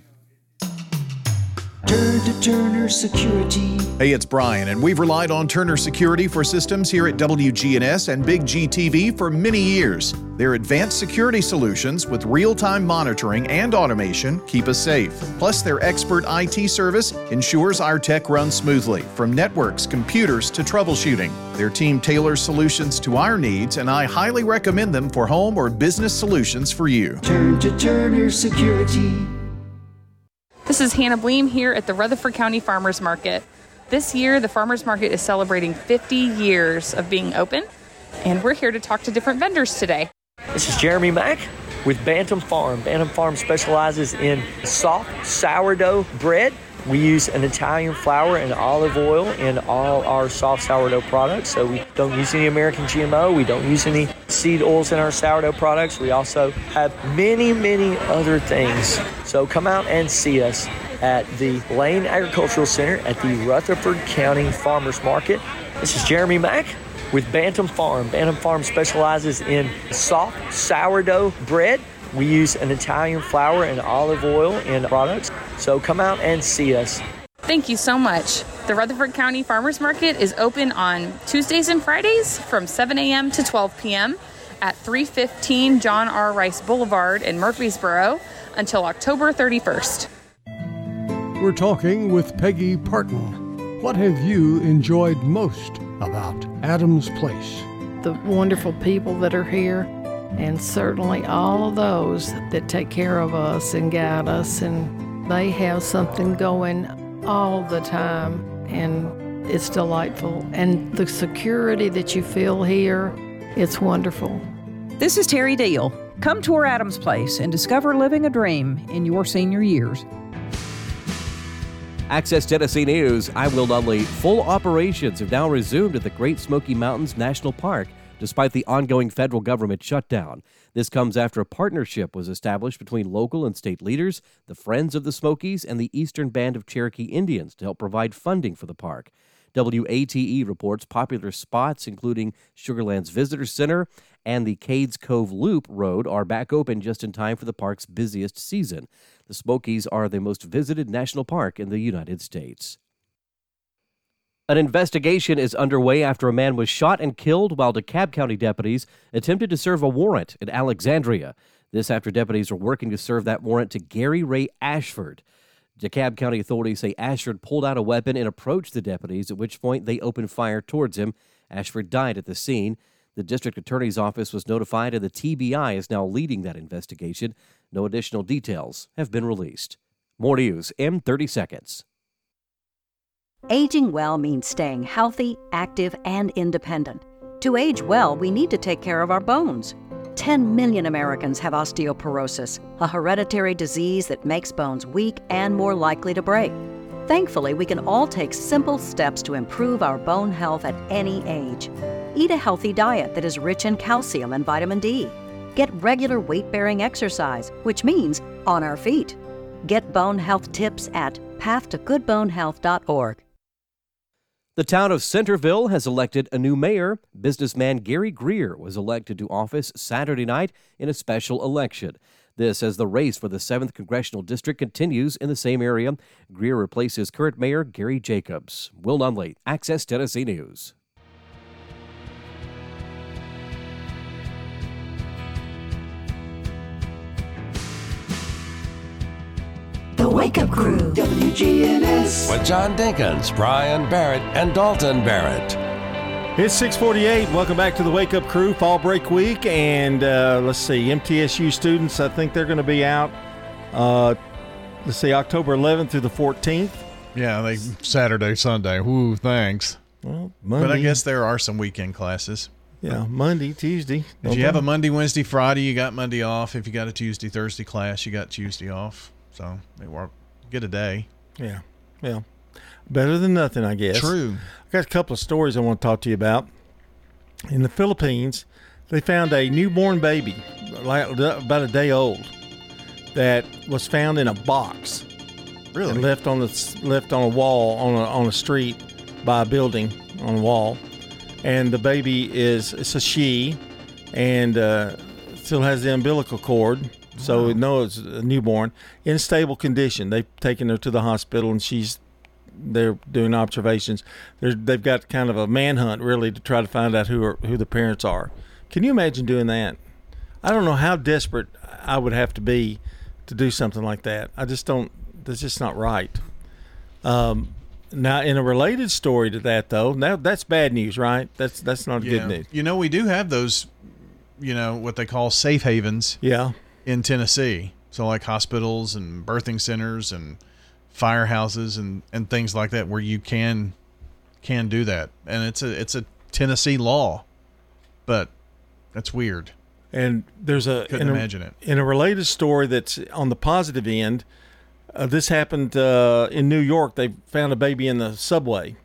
Turn to Turner Security. Hey, it's Brian, and we've relied on Turner Security for systems here at W G N S and Big G T V for many years. Their advanced security solutions with real-time monitoring and automation keep us safe. Plus, their expert I T service ensures our tech runs smoothly, from networks, computers, to troubleshooting. Their team tailors solutions to our needs, and I highly recommend them for home or business solutions for you. Turn to Turner Security. This is Hannah Bleem here at the Rutherford County Farmers Market. This year, the Farmers Market is celebrating fifty years of being open, and we're here to talk to different vendors today. This is Jeremy Mack with Bantam Farm. Bantam Farm specializes in soft sourdough bread. We use an Italian flour and olive oil in all our soft sourdough products, so we don't use any American G M O. We don't use any seed oils in our sourdough products. We also have many, many other things. So come out and see us at the Lane Agricultural Center at the Rutherford County Farmers Market. This is Jeremy Mack with Bantam Farm. Bantam Farm specializes in soft sourdough bread. We use an Italian flour and olive oil in products, so come out and see us. Thank you so much. The Rutherford County Farmers Market is open on Tuesdays and Fridays from seven a.m. to twelve p.m. at three fifteen John R. Rice Boulevard in Murfreesboro until October thirty-first. We're talking with Peggy Parton. What have you enjoyed most about Adams Place? The wonderful people that are here, and certainly all of those that take care of us and guide us, and they have something going all the time, and it's delightful. And the security that you feel here, it's wonderful. This is Terry Deal. Come tour Adams Place and discover living a dream in your senior years. Access Tennessee News. I'm Will Nunley. Full operations have now resumed at the Great Smoky Mountains National Park, despite the ongoing federal government shutdown. This comes after a partnership was established between local and state leaders, the Friends of the Smokies, and the Eastern Band of Cherokee Indians to help provide funding for the park. W A T E reports popular spots, including Sugarland's Visitor Center and the Cades Cove Loop Road, are back open just in time for the park's busiest season. The Smokies are the most visited national park in the United States. An investigation is underway after a man was shot and killed while DeKalb County deputies attempted to serve a warrant in Alexandria. This after deputies were working to serve that warrant to Gary Ray Ashford. DeKalb County authorities say Ashford pulled out a weapon and approached the deputies, at which point they opened fire towards him. Ashford died at the scene. The district attorney's office was notified, and the T B I is now leading that investigation. No additional details have been released. More news in thirty seconds. Aging well means staying healthy, active, and independent. To age well, we need to take care of our bones. ten million Americans have osteoporosis, a hereditary disease that makes bones weak and more likely to break. Thankfully, we can all take simple steps to improve our bone health at any age. Eat a healthy diet that is rich in calcium and vitamin D. Get regular weight-bearing exercise, which means on our feet. Get bone health tips at path to good bone health dot org. The town of Centerville has elected a new mayor. Businessman Gary Greer was elected to office Saturday night in a special election. This as the race for the seventh Congressional District continues in the same area. Greer replaces current mayor Gary Jacobs. Will Nunley, Access Tennessee News. The Wake Up Crew, W G N S. With John Dinkins, Brian Barrett, and Dalton Barrett. It's six forty-eight. Welcome back to the Wake Up Crew, fall break week. And uh, let's see, M T S U students, I think they're going to be out, uh, let's see, October eleventh through the fourteenth. Yeah, they Saturday, Sunday. Woo, thanks. Well, Monday. But I guess there are some weekend classes. Yeah, Monday, Tuesday. If you have a Monday, Wednesday, Friday, you got Monday off. If you got a Tuesday, Thursday class, you got Tuesday off. So they work, get a day. Yeah, well, better than nothing, I guess. True. I got a couple of stories I want to talk to you about. In the Philippines, they found a newborn baby, like about a day old, that was found in a box. Really? And left on the left on a wall on a on a street by a building on a wall, and the baby is it's a she, and uh, still has the umbilical cord. So, wow. No, it's a newborn in stable condition. They've taken her to the hospital, and she's they're doing observations. They're, they've got kind of a manhunt, really, to try to find out who are, who the parents are. Can you imagine doing that? I don't know how desperate I would have to be to do something like that. I just don't. That's just not right. Um, now, in a related story to that, though, now that's bad news, right? That's that's not yeah. good news. You know, we do have those, you know, what they call safe havens. Yeah. In Tennessee, so like hospitals and birthing centers and firehouses and, and things like that, where you can can do that, and it's a it's a Tennessee law, but that's weird. And there's a couldn't in imagine a, it in a related story that's on the positive end. Uh, this happened uh, in New York. They found a baby in the subway,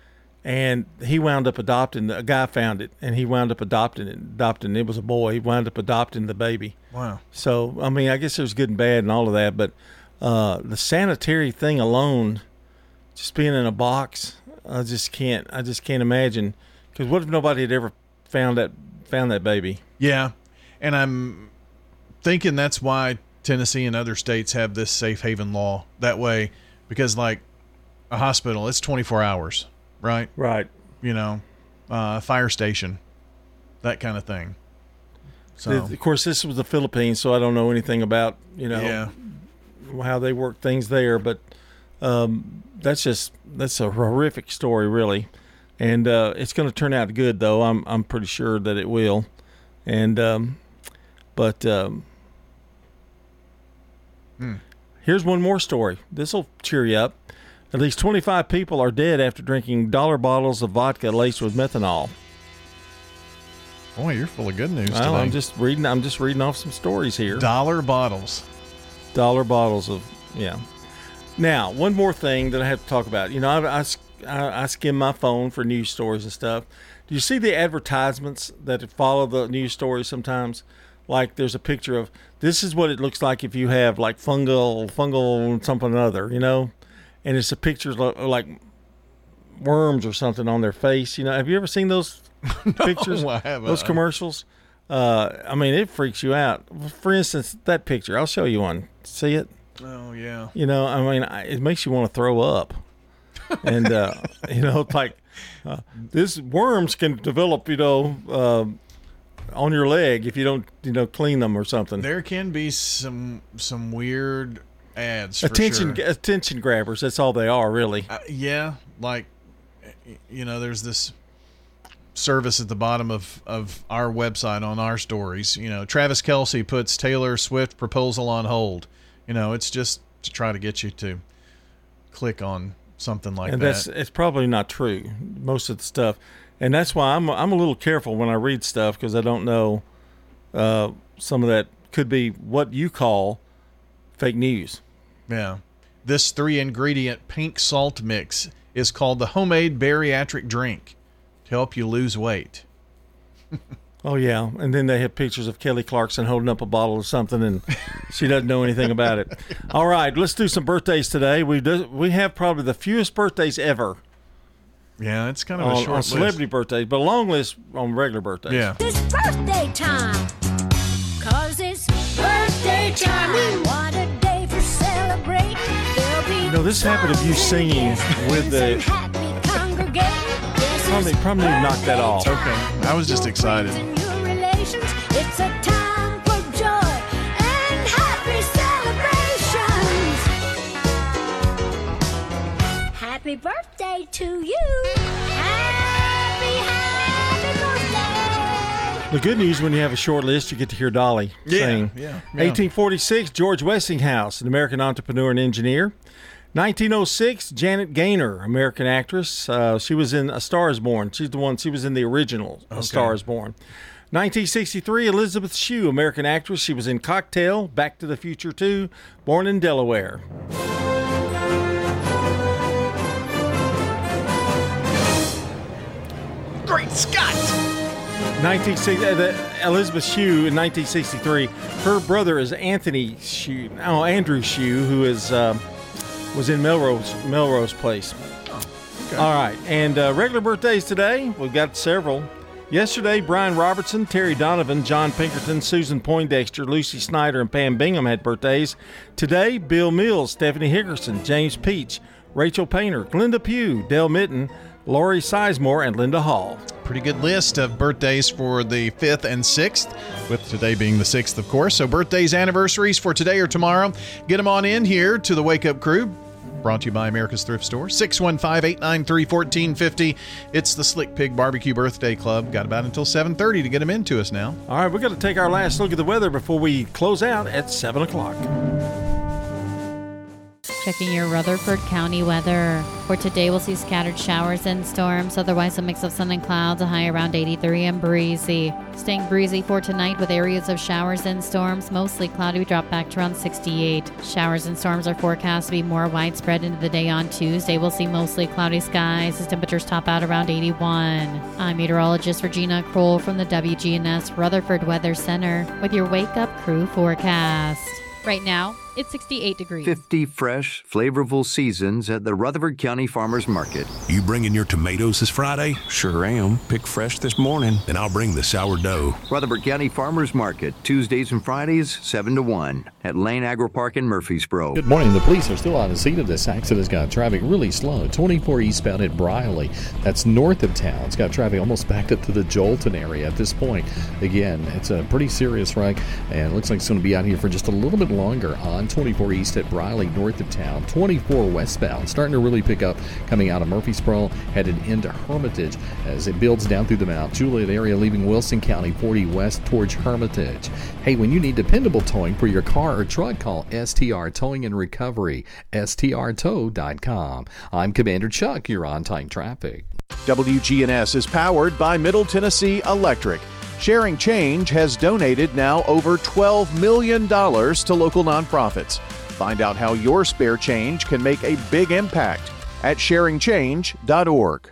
and he wound up adopting. A guy found it, and he wound up adopting it. Adopting it was a boy. He wound up adopting the baby. Wow. So I mean, I guess there's good and bad and all of that, but uh, the sanitary thing alone, just being in a box, I just can't. I just can't imagine. Because what if nobody had ever found that found that baby? Yeah, and I'm thinking that's why Tennessee and other states have this safe haven law that way, because like a hospital, it's twenty-four hours. Right. Right. You know, uh, fire station, that kind of thing. So, of course, this was the Philippines, so I don't know anything about, you know, yeah. how they work things there. But um, that's just that's a horrific story, really, and uh, it's going to turn out good, though. I'm I'm pretty sure that it will, and um, but um, hmm. here's one more story. This will cheer you up. At least twenty-five people are dead after drinking dollar bottles of vodka laced with methanol. Boy, you're full of good news well, today. I'm just reading. I'm just reading off some stories here. Dollar bottles. Dollar bottles of yeah. Now, one more thing that I have to talk about. You know, I, I, I skim my phone for news stories and stuff. Do you see the advertisements that follow the news stories sometimes? Like there's a picture of this is what it looks like if you have like fungal, fungal something or other, you know, and it's a picture of like worms or something on their face. You know, have you ever seen those no, pictures? I haven't. Those commercials? Uh, I mean, it freaks you out. For instance, that picture. I'll show you one. See it? Oh, yeah. You know, I mean, it makes you want to throw up. And, uh, you know, it's like, uh, this worms can develop, you know, uh, on your leg if you don't, you know, clean them or something. There can be some some weird ads, for attention sure. Attention grabbers. That's all they are, really. Uh, yeah. Like, you know, there's this service at the bottom of, of our website on our stories. You know, Travis Kelce puts Taylor Swift proposal on hold. You know, it's just to try to get you to click on something like and that. That's it's probably not true, most of the stuff. And that's why I'm I'm a little careful when I read stuff because I don't know uh, some of that could be what you call fake news. Yeah. This three-ingredient pink salt mix is called the homemade bariatric drink to help you lose weight. Oh, yeah. And then they have pictures of Kelly Clarkson holding up a bottle of something, and she doesn't know anything about it. All right, let's do some birthdays today. We do, we have probably the fewest birthdays ever. Yeah, it's kind of on, a short on celebrity list. birthdays, but a long list on regular birthdays. Yeah. It's birthday time, 'cause it's birthday time. What a day for celebrating. There'll be You know, this habit of you singing with the... Probably, probably need to knock that off. Okay. I was just excited. your relations. It's a time for joy and happy celebrations. Happy birthday to you. Happy, happy birthday. The good news when you have a short list, you get to hear Dolly Yeah, sing. yeah, yeah. eighteen forty-six, George Westinghouse, an American entrepreneur and engineer. nineteen oh six, Janet Gaynor, American actress. Uh, she was in A Star Is Born. She's the one. She was in the original A Okay. Star Is Born. nineteen sixty-three, Elizabeth Shue, American actress. She was in Cocktail, Back to the Future two, born in Delaware. Great Scott! nineteen sixty, uh, the, Elizabeth Shue in nineteen sixty-three. Her brother is Anthony Shue. Oh, Andrew Shue, who is um, was in Melrose Melrose Place. Okay. All right, and uh, regular birthdays today. We've got several. Yesterday, Brian Robertson, Terry Donovan, John Pinkerton, Susan Poindexter, Lucy Snyder, and Pam Bingham had birthdays. Today, Bill Mills, Stephanie Hickerson, James Peach, Rachel Painter, Glenda Pugh, Dale Mitten, Laurie Sizemore, and Linda Hall. Pretty good list of birthdays for the fifth and sixth, with today being the sixth, of course. So birthdays, anniversaries for today or tomorrow, get them on in here to the Wake Up Crew. Brought to you by America's Thrift Store. six one five, eight nine three, one four five zero. It's the Slick Pig Barbecue Birthday Club. Got about until seven thirty to get them into us now. All right, we're going to take our last look at the weather before we close out at seven o'clock. Checking your Rutherford County weather. For today, we'll see scattered showers and storms. Otherwise, a mix of sun and clouds, a high around eighty-three and breezy. Staying breezy for tonight with areas of showers and storms. Mostly cloudy, we drop back to around sixty-eight. Showers and storms are forecast to be more widespread into the day on Tuesday. We'll see mostly cloudy skies as temperatures top out around eighty-one. I'm meteorologist Regina Kroll from the W G N S Rutherford Weather Center with your Wake Up Crew forecast. Right now, it's sixty-eight degrees. fifty fresh, flavorful seasons at the Rutherford County Farmers Market. You bringing your tomatoes this Friday? Sure am. Picked fresh this morning. Then I'll bring the sourdough. Rutherford County Farmers Market, Tuesdays and Fridays, seven to one at Lane Agri Park in Murfreesboro. Good morning. The police are still on the scene of this accident. It's got traffic really slow. twenty-four eastbound at Briley. That's north of town. It's got traffic almost backed up to the Jolton area at this point. Again, it's a pretty serious wreck, and it looks like it's going to be out here for just a little bit longer on one twenty-four east at Briley, north of town. twenty-four westbound, starting to really pick up coming out of Murfreesboro, headed into Hermitage as it builds down through the Mount Juliet area, leaving Wilson County forty west towards Hermitage. Hey, when you need dependable towing for your car or truck, call S T R Towing and Recovery, S T R tow dot com. I'm Commander Chuck. You're on time traffic. W G N S is powered by Middle Tennessee Electric. Sharing Change has donated now over twelve million dollars to local nonprofits. Find out how your spare change can make a big impact at sharing change dot org.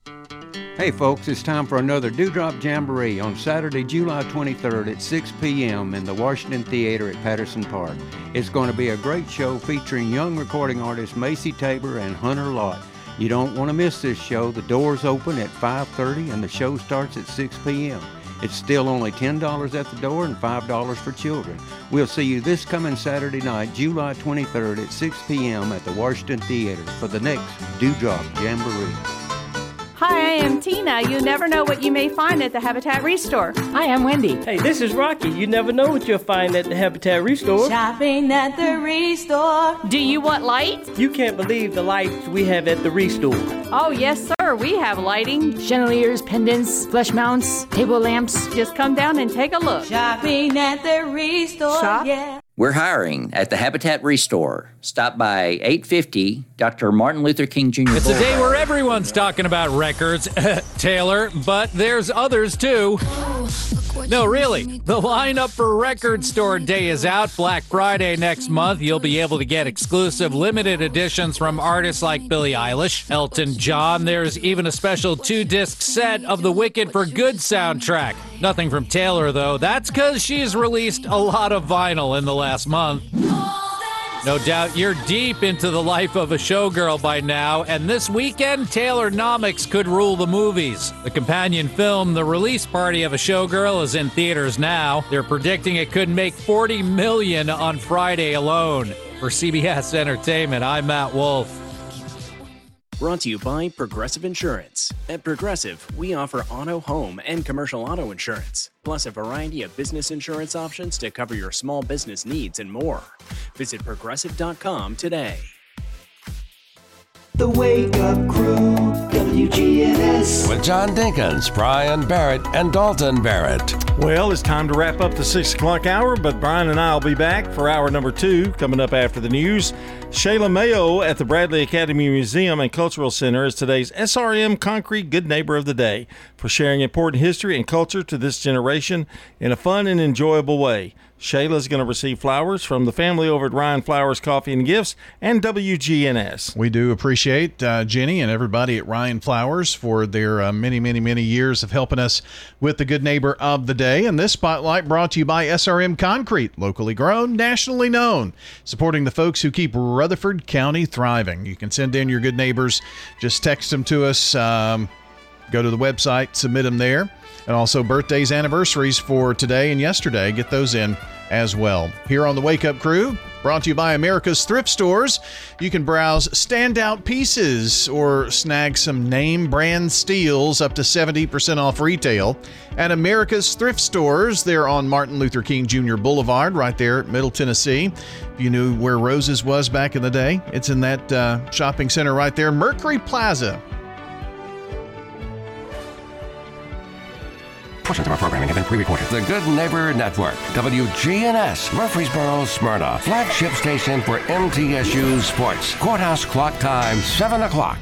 Hey folks, it's time for another Dewdrop Jamboree on Saturday, July twenty-third at six p.m. in the Washington Theater at Patterson Park. It's going to be a great show featuring young recording artists Macy Tabor and Hunter Lott. You don't want to miss this show. The doors open at five thirty and the show starts at six p.m. It's still only ten dollars at the door and five dollars for children. We'll see you this coming Saturday night, July twenty-third at six p.m. at the Washington Theater for the next Dewdrop Jamboree. Hi, I am Tina. You never know what you may find at the Habitat Restore. Hi, I'm Wendy. Hey, this is Rocky. You never know what you'll find at the Habitat Restore. Shopping at the Restore. Do you want light? You can't believe the lights we have at the Restore. Oh, yes, sir. We have lighting. Chandeliers, pendants, flush mounts, table lamps. Just come down and take a look. Shopping at the Restore. Shop? Yeah. We're hiring at the Habitat Restore. Stop by eight fifty Doctor Martin Luther King Junior It's Boulevard. a day where everyone's talking about records, Taylor, but there's others too. No, really. The lineup for Record Store Day is out. Black Friday next month. You'll be able to get exclusive limited editions from artists like Billie Eilish, Elton John. There's even a special two-disc set of the Wicked for Good soundtrack. Nothing from Taylor, though. That's because she's released a lot of vinyl in the last month. No doubt you're deep into the life of a showgirl by now, and this weekend, Taylor-nomics could rule the movies. The companion film, The Release Party of a Showgirl, is in theaters now. They're predicting it could make forty million dollars on Friday alone. For C B S Entertainment, I'm Matt Wolf. Brought to you by Progressive Insurance. At Progressive, we offer auto, home, and commercial auto insurance, plus a variety of business insurance options to cover your small business needs and more. Visit progressive dot com today. The Wake Up Crew, W G N S. With John Dinkins, Brian Barrett, and Dalton Barrett. Well, it's time to wrap up the six o'clock hour, but Brian and I will be back for hour number two, coming up after the news. Shayla Mayo at the Bradley Academy Museum and Cultural Center is today's S R M Concrete Good Neighbor of the Day for sharing important history and culture to this generation in a fun and enjoyable way. Shayla is going to receive flowers from the family over at Ryan Flowers Coffee and Gifts and W G N S. We do appreciate uh, Jenny and everybody at Ryan Flowers for their uh, many, many, many years of helping us with the Good Neighbor of the Day. And this spotlight brought to you by S R M Concrete, locally grown, nationally known, supporting the folks who keep Rutherford County thriving. You can send in your good neighbors. Just text them to us. Um, go to the website, submit them there. And also birthdays, anniversaries for today and yesterday. Get those in as well. Here on the Wake Up Crew, brought to you by America's Thrift Stores. You can browse standout pieces or snag some name brand steals up to seventy percent off retail at America's Thrift Stores. They're on Martin Luther King Junior Boulevard right there at Middle Tennessee. If you knew where Rose's was back in the day, it's in that uh, shopping center right there. Mercury Plaza. Portions of our programming have been pre-recorded. The Good Neighbor Network, W G N S, Murfreesboro, Smyrna, flagship station for M T S U Sports. Courthouse clock time, seven o'clock.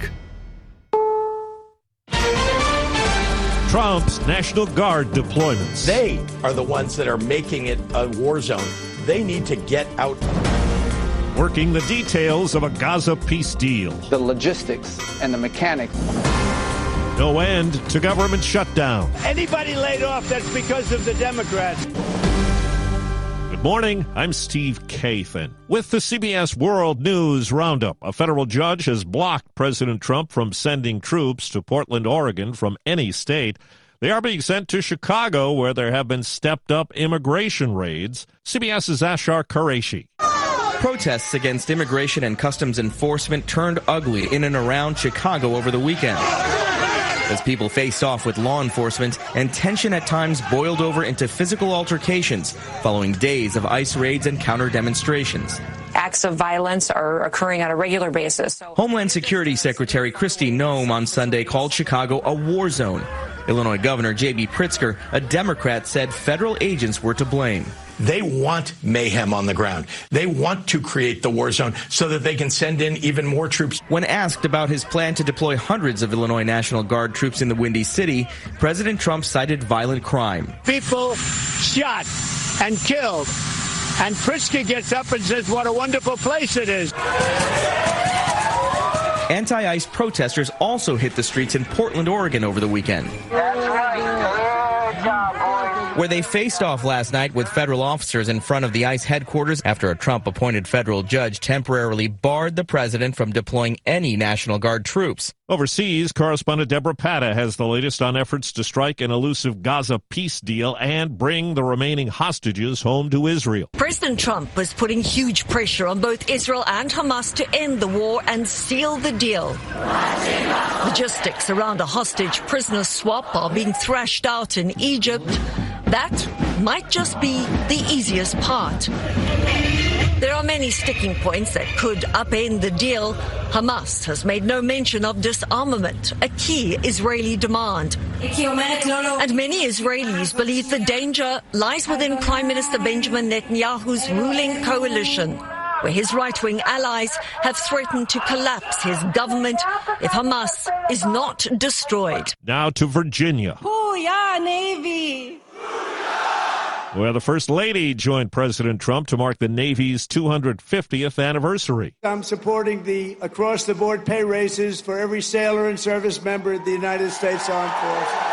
Trump's National Guard deployments. They are the ones that are making it a war zone. They need to get out. Working the details of a Gaza peace deal. The logistics and the mechanics. No end to government shutdown. Anybody laid off, that's because of the Democrats. Good morning, I'm Steve Kathan. With the C B S World News Roundup, a federal judge has blocked President Trump from sending troops to Portland, Oregon from any state. They are being sent to Chicago, where there have been stepped-up immigration raids. CBS's Ashar Qureshi. Protests against immigration and customs enforcement turned ugly in and around Chicago over the weekend, as people faced off with law enforcement and tension at times boiled over into physical altercations following days of ICE raids and counter demonstrations. acts of violence are occurring on a regular basis. So- Homeland Security Secretary Kristi Noem on Sunday called Chicago a war zone. Illinois Governor J B Pritzker, a Democrat, said federal agents were to blame. They want mayhem on the ground. They want to create the war zone so that they can send in even more troops. When asked about his plan to deploy hundreds of Illinois National Guard troops in the Windy City, President Trump cited violent crime. People shot and killed. And Pritzker gets up and says, what a wonderful place it is. Anti-ICE protesters also hit the streets in Portland, Oregon over the weekend. That's right. Good job, boys. Where they faced off last night with federal officers in front of the ICE headquarters after a Trump-appointed federal judge temporarily barred the president from deploying any National Guard troops. Overseas, correspondent Deborah Patta has the latest on efforts to strike an elusive Gaza peace deal and bring the remaining hostages home to Israel. President Trump was putting huge pressure on both Israel and Hamas to end the war and seal the deal. Logistics around a hostage-prisoner swap are being thrashed out in Egypt. That might just be the easiest part. There are many sticking points that could upend the deal. Hamas has made no mention of disarmament, a key Israeli demand. And many Israelis believe the danger lies within Prime Minister Benjamin Netanyahu's ruling coalition, where his right-wing allies have threatened to collapse his government if Hamas is not destroyed. Now to Virginia. Oh, yeah, Navy. Where the First Lady joined President Trump to mark the Navy's two hundred fiftieth anniversary. I'm supporting the across-the-board pay raises for every sailor and service member of the United States Armed Forces.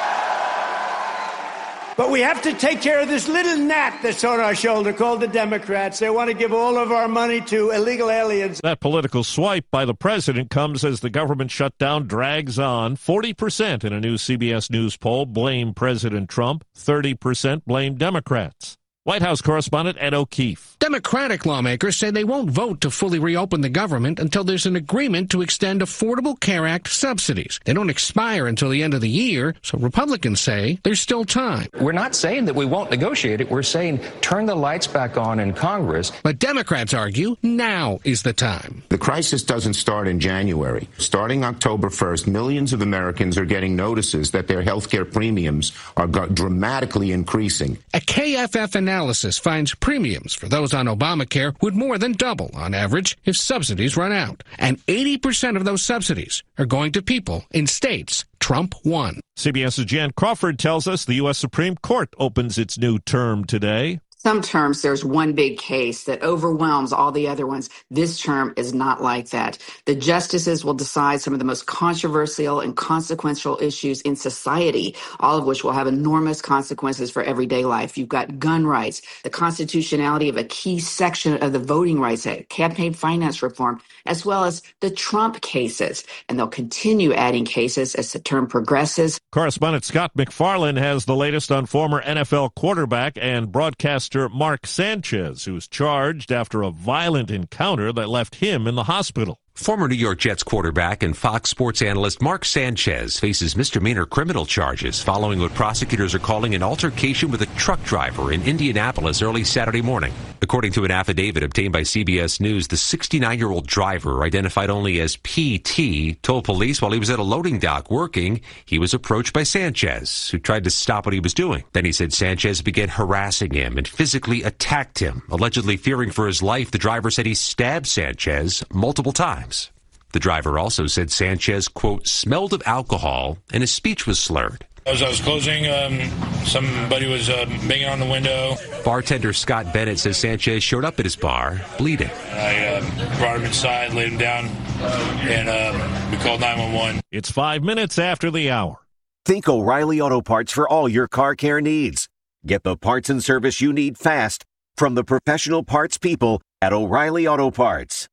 But we have to take care of this little gnat that's on our shoulder called the Democrats. They want to give all of our money to illegal aliens. That political swipe by the president comes as the government shutdown drags on. forty percent in a new C B S News poll blame President Trump. thirty percent blame Democrats. White House correspondent Ed O'Keefe. Democratic lawmakers say they won't vote to fully reopen the government until there's an agreement to extend Affordable Care Act subsidies. They don't expire until the end of the year, so Republicans say there's still time. We're not saying that we won't negotiate it. We're saying turn the lights back on in Congress. But Democrats argue now is the time. The crisis doesn't start in January. Starting October first, millions of Americans are getting notices that their health care premiums are dramatically increasing. A K F F analysis finds premiums for those on Obamacare would more than double on average if subsidies run out. And eighty percent of those subsidies are going to people in states Trump won. CBS's Jan Crawford tells us the U S Supreme Court opens its new term today. Some terms, there's one big case that overwhelms all the other ones. This term is not like that. The justices will decide some of the most controversial and consequential issues in society, all of which will have enormous consequences for everyday life. You've got gun rights, the constitutionality of a key section of the Voting Rights Act, campaign finance reform, as well as the Trump cases. And they'll continue adding cases as the term progresses. Correspondent Scott McFarlane has the latest on former N F L quarterback and broadcaster Mark Sanchez, who's charged after a violent encounter that left him in the hospital. Former New York Jets quarterback and Fox Sports analyst Mark Sanchez faces misdemeanor criminal charges following what prosecutors are calling an altercation with a truck driver in Indianapolis early Saturday morning. According to an affidavit obtained by C B S News, the sixty-nine-year-old driver, identified only as P T, told police while he was at a loading dock working, he was approached by Sanchez, who tried to stop what he was doing. Then he said Sanchez began harassing him and physically attacked him. Allegedly fearing for his life, the driver said he stabbed Sanchez multiple times. The driver also said Sanchez, quote, smelled of alcohol and his speech was slurred. As I was closing, um, somebody was uh, banging on the window. Bartender Scott Bennett says Sanchez showed up at his bar, bleeding. I uh, brought him inside, laid him down, and uh, we called nine one one. It's five minutes after the hour. Think O'Reilly Auto Parts for all your car care needs. Get the parts and service you need fast from the professional parts people at O'Reilly Auto Parts.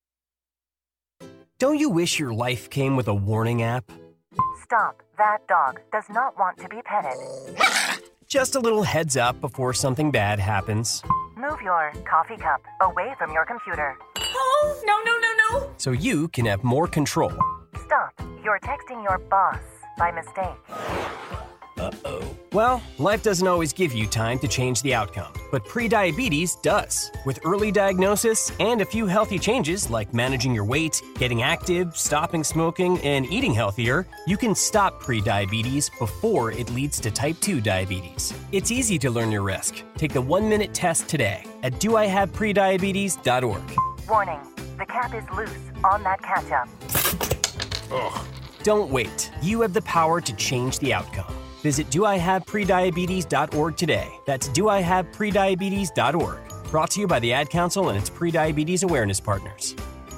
Don't you wish your life came with a warning app? Stop. That dog does not want to be petted. Just a little heads up before something bad happens. Move your coffee cup away from your computer. Oh, no, no, no, no. So you can have more control. Stop. You're texting your boss by mistake. Uh-oh. Well, life doesn't always give you time to change the outcome, but prediabetes does. With early diagnosis and a few healthy changes like managing your weight, getting active, stopping smoking, and eating healthier, you can stop prediabetes before it leads to type two diabetes. It's easy to learn your risk. Take the one-minute test today at do I have prediabetes dot org. Warning, the cap is loose on that ketchup. Ugh. Don't wait. You have the power to change the outcome. Visit do I have prediabetes dot org today. That's do I have prediabetes dot org. Brought to you by the Ad Council and its prediabetes awareness partners.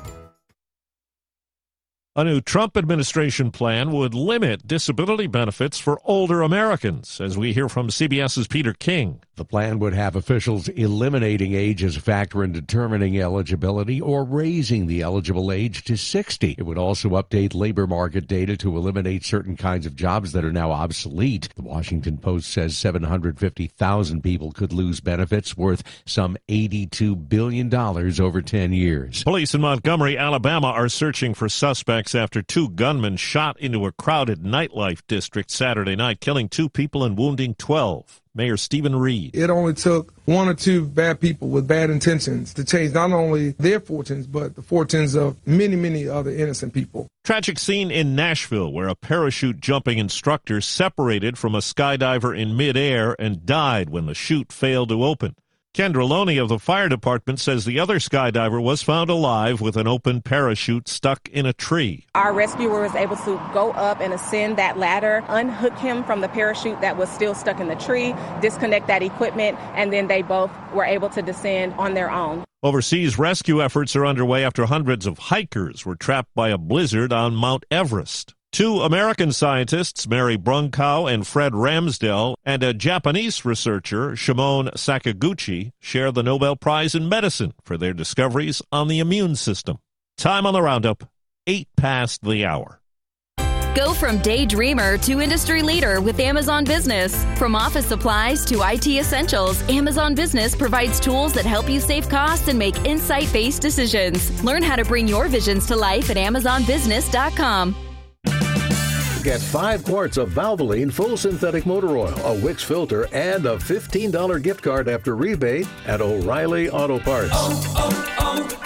A new Trump administration plan would limit disability benefits for older Americans, as we hear from CBS's Peter King. The plan would have officials eliminating age as a factor in determining eligibility or raising the eligible age to sixty. It would also update labor market data to eliminate certain kinds of jobs that are now obsolete. The Washington Post says seven hundred fifty thousand people could lose benefits worth some eighty-two billion dollars over ten years. Police in Montgomery, Alabama are searching for suspects after two gunmen shot into a crowded nightlife district Saturday night, killing two people and wounding twelve. Mayor Stephen Reed. It only took one or two bad people with bad intentions to change not only their fortunes, but the fortunes of many, many other innocent people. Tragic scene in Nashville where a parachute jumping instructor separated from a skydiver in midair and died when the chute failed to open. Kendra Loney of the fire department says the other skydiver was found alive with an open parachute stuck in a tree. Our rescuer was able to go up and ascend that ladder, unhook him from the parachute that was still stuck in the tree, disconnect that equipment, and then they both were able to descend on their own. Overseas rescue efforts are underway after hundreds of hikers were trapped by a blizzard on Mount Everest. Two American scientists, Mary Brunkow and Fred Ramsdell, and a Japanese researcher, Shimon Sakaguchi, share the Nobel Prize in Medicine for their discoveries on the immune system. Time on the roundup, eight past the hour. Go from daydreamer to industry leader with Amazon Business. From office supplies to I T essentials, Amazon Business provides tools that help you save costs and make insight-based decisions. Learn how to bring your visions to life at amazon business dot com. Get five quarts of Valvoline full synthetic motor oil, a Wix filter, and a fifteen dollars gift card after rebate at O'Reilly Auto Parts. Oh,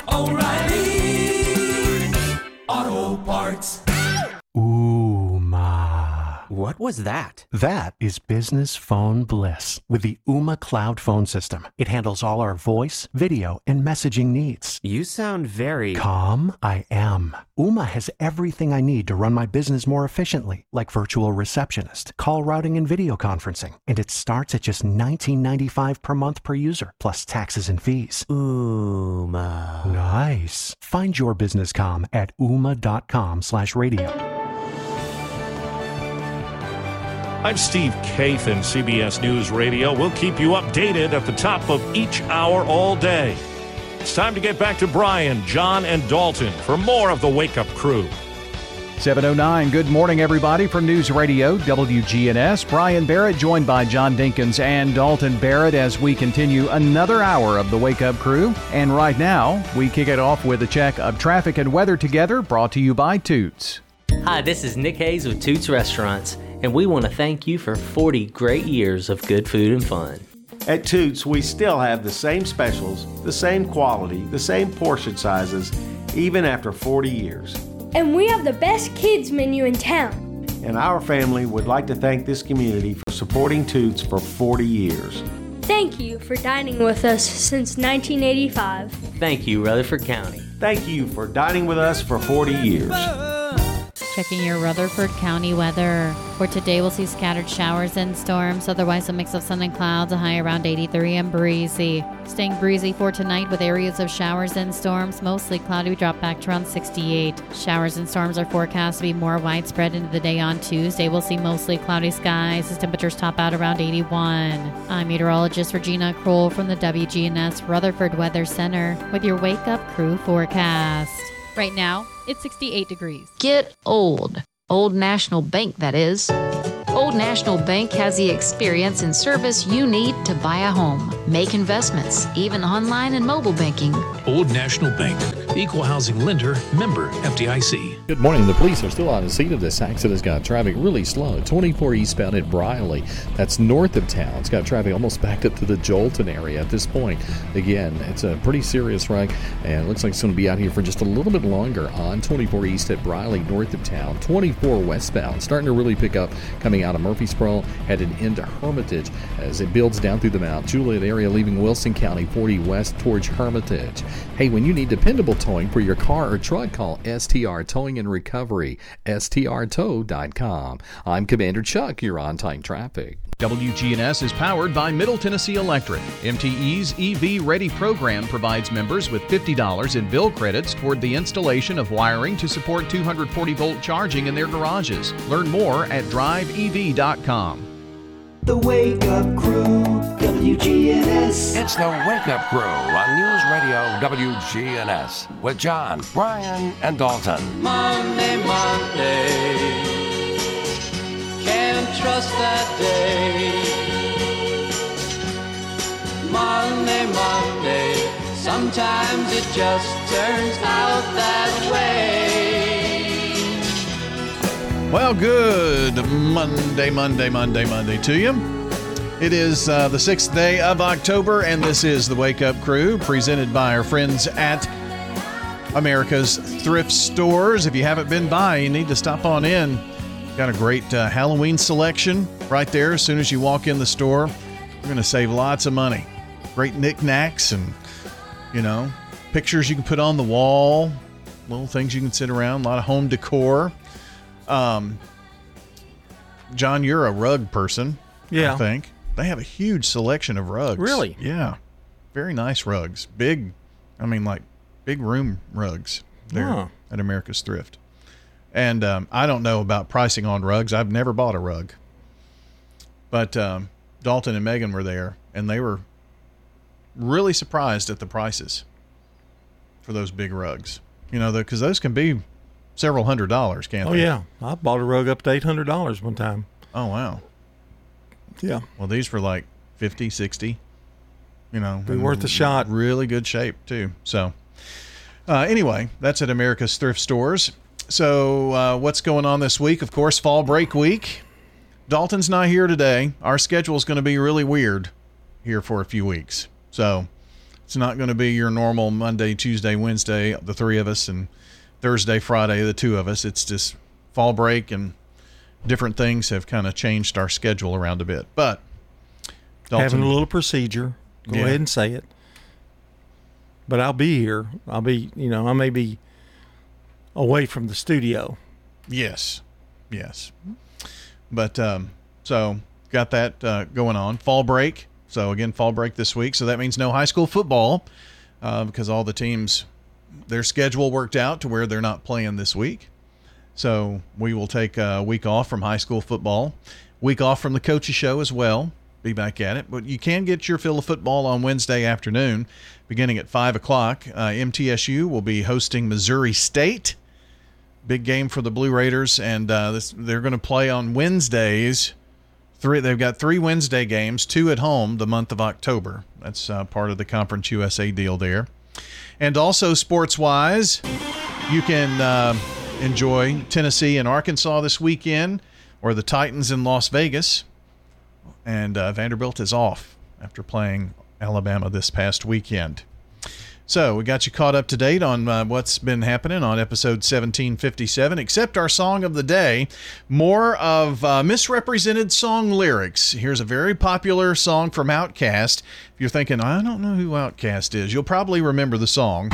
oh, oh, O'Reilly Auto Parts. Ooh, ma. What was that? That is business phone bliss with the Ooma Cloud Phone System. It handles all our voice, video, and messaging needs. You sound very... Calm? I am. Ooma has everything I need to run my business more efficiently, like virtual receptionist, call routing, and video conferencing. And it starts at just nineteen ninety-five per month per user, plus taxes and fees. Ooma. Nice. Find your business comm at ooma.com slash radio. I'm Steve Kathan, C B S News Radio. We'll keep you updated at the top of each hour all day. It's time to get back to Brian, John, and Dalton for more of the Wake Up Crew. seven oh nine, good morning, everybody, from News Radio W G N S. Brian Barrett joined by John Dinkins and Dalton Barrett as we continue another hour of the Wake Up Crew. And right now, we kick it off with a check of traffic and weather together, brought to you by Toots. Hi, this is Nick Hayes with Toots Restaurants, and we want to thank you for forty great years of good food and fun. At Toots, we still have the same specials, the same quality, the same portion sizes, even after forty years. And we have the best kids menu in town. And our family would like to thank this community for supporting Toots for forty years. Thank you for dining with us since nineteen eighty-five. Thank you, Rutherford County. Thank you for dining with us for forty years. Checking your Rutherford County weather. For today, we'll see scattered showers and storms. Otherwise, a mix of sun and clouds, a high around eighty-three and breezy. Staying breezy for tonight with areas of showers and storms. Mostly cloudy, we drop back to around sixty-eight. Showers and storms are forecast to be more widespread into the day on Tuesday. We'll see mostly cloudy skies as temperatures top out around eighty-one. I'm meteorologist Regina Kroll from the W G N S Rutherford Weather Center with your Wake Up Crew forecast. Right now, it's sixty-eight degrees. Get old. Old National Bank, that is. Old National Bank has the experience and service you need to buy a home. make investments, even online and mobile banking. Old National Bank, equal housing lender, member F D I C. Good morning. The police are still on the scene of this accident. It's got traffic really slow. twenty-four eastbound at Briley. That's north of town. It's got traffic almost backed up to the Jolton area at this point. Again, it's a pretty serious wreck, and it looks like it's going to be out here for just a little bit longer on twenty-four east at Briley, north of town. twenty-four westbound, starting to really pick up coming out of Murfreesboro, headed into Hermitage as it builds down through the Mount Juliet area, leaving Wilson County forty west towards Hermitage. Hey, when you need dependable towing for your car or truck, call S T R Towing and Recovery, S T R tow dot com. I'm Commander Chuck. You're on time traffic. W G N S is powered by Middle Tennessee Electric. M T E's E V Ready program provides members with fifty dollars in bill credits toward the installation of wiring to support two hundred forty volt charging in their garages. Learn more at drive E V dot com. The Wake Up Crew, W G N S. It's the Wake Up Crew on News Radio W G N S with John, Brian, and Dalton. Monday, Monday, can't trust that day. Monday, Monday, sometimes it just turns out that way. Well, good Monday, Monday, Monday, Monday to you. It is uh, the sixth day of October, and this is the Wake Up Crew, presented by our friends at America's Thrift Stores. If you haven't been by, you need to stop on in. Got a great uh, Halloween selection right there. As soon as you walk in the store, you're going to save lots of money. Great knickknacks and, you know, pictures you can put on the wall, little things you can sit around, a lot of home decor. Um, John, you're a rug person. Yeah. I think. They have a huge selection of rugs. Really? Yeah. Very nice rugs. Big, I mean, like big room rugs there Huh. at America's Thrift. And um, I don't know about pricing on rugs. I've never bought a rug. But um, Dalton and Megan were there, and they were really surprised at the prices for those big rugs. You know, because those can be several hundred dollars, can't Oh, they? yeah. I bought a rug up to eight hundred dollars one time. Oh, wow. Yeah. Well, these were like fifty, sixty, you know. Be worth a shot. Really good shape, too. So, uh, anyway, that's at America's Thrift Stores. So, uh, what's going on this week? Of course, fall break week. Dalton's not here today. Our schedule is going to be really weird here for a few weeks. So, it's not going to be your normal Monday, Tuesday, Wednesday, the three of us, and Thursday, Friday, the two of us. It's just fall break, and different things have kind of changed our schedule around a bit. But Dalton, having a little procedure. Go Yeah. ahead and say it. But I'll be here. I'll be, you know, I may be away from the studio. Yes. Yes. But um, so got that uh, going on. Fall break. So again, fall break this week. So that means no high school football uh, because all the teams, their schedule worked out to where they're not playing this week. So we will take a week off from high school football, week off from the coaches show as well. Be back at it. But you can get your fill of football on Wednesday afternoon, beginning at five o'clock. Uh, M T S U will be hosting Missouri State. Big game for the Blue Raiders, and uh, this, they're going to play on Wednesdays. Three, they've got three Wednesday games, two at home the month of October. That's uh, part of the Conference U S A deal there. And also sports-wise, you can uh, enjoy Tennessee and Arkansas this weekend, or the Titans in Las Vegas. And uh, Vanderbilt is off after playing Alabama this past weekend. So we got you caught up to date on uh, what's been happening on episode seventeen fifty-seven, except our song of the day, more of uh, misrepresented song lyrics. Here's a very popular song from Outkast. If you're thinking, I don't know who Outkast is, you'll probably remember the song.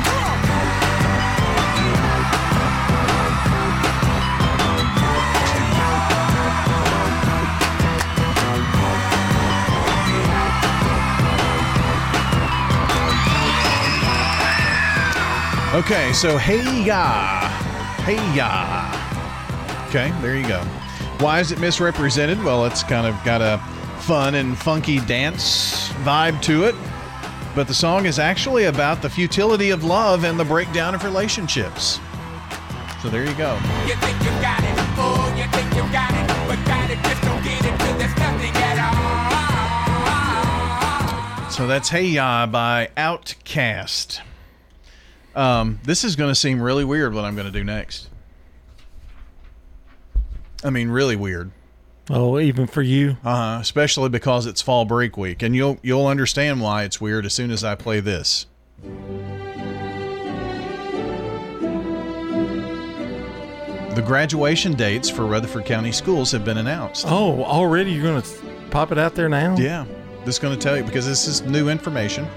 Okay, so hey ya, hey ya. Okay, there you go. Why is it misrepresented? Well, it's kind of got a fun and funky dance vibe to it. But the song is actually about the futility of love and the breakdown of relationships. So there you go. You think you got it, oh, you think you got it, but got it, just don't get it till there's nothing at all. So that's Hey Ya by Outkast. Um, this is going to seem really weird what I'm going to do next. I mean, really weird. Oh, even for you? Uh-huh, especially because it's fall break week. And you'll you'll understand why it's weird as soon as I play this. The graduation dates for Rutherford County schools have been announced. Oh, already? You're going to pop it out there now? Yeah. This is going to tell you because this is new information.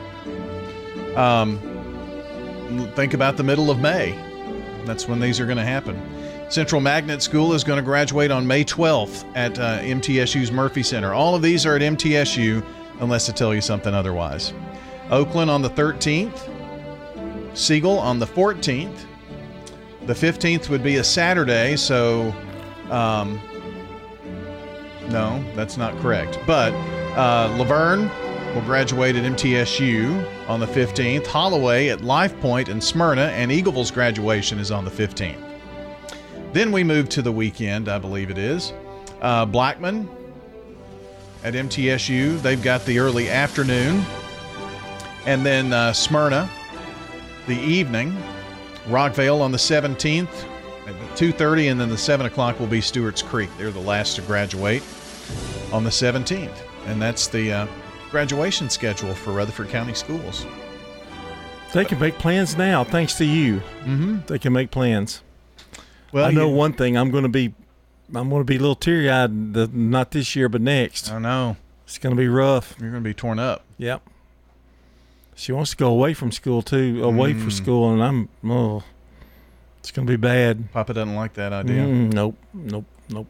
Um, think about the middle of May. That's when these are going to happen. Central Magnet School is going to graduate on May twelfth at uh, M T S U's Murphy Center. All of these are at M T S U unless I tell you something otherwise. Oakland on the thirteenth. Siegel on the fourteenth. The fifteenth would be a Saturday, so um, no, that's not correct. But uh, Laverne will graduate at M T S U on the fifteenth. Holloway at Life Point and Smyrna, and Eagleville's graduation is on the fifteenth. Then we move to the weekend, I believe it is. Uh, Blackman at M T S U, they've got the early afternoon. And then uh, Smyrna, the evening. Rockvale on the seventeenth at two thirty, and then the seven o'clock will be Stewart's Creek. They're the last to graduate on the seventeenth. And that's the uh, graduation schedule for Rutherford County Schools. They can make plans now, thanks to you. Mm-hmm. They can make plans. Well, I know you, one thing. I'm going to be, I'm going to be a little teary-eyed. The, not this year, but next. I know it's going to be rough. You're going to be torn up. Yep. She wants to go away from school too, away mm. from school, and I'm oh, it's going to be bad. Papa doesn't like that idea. Mm, nope, nope, nope.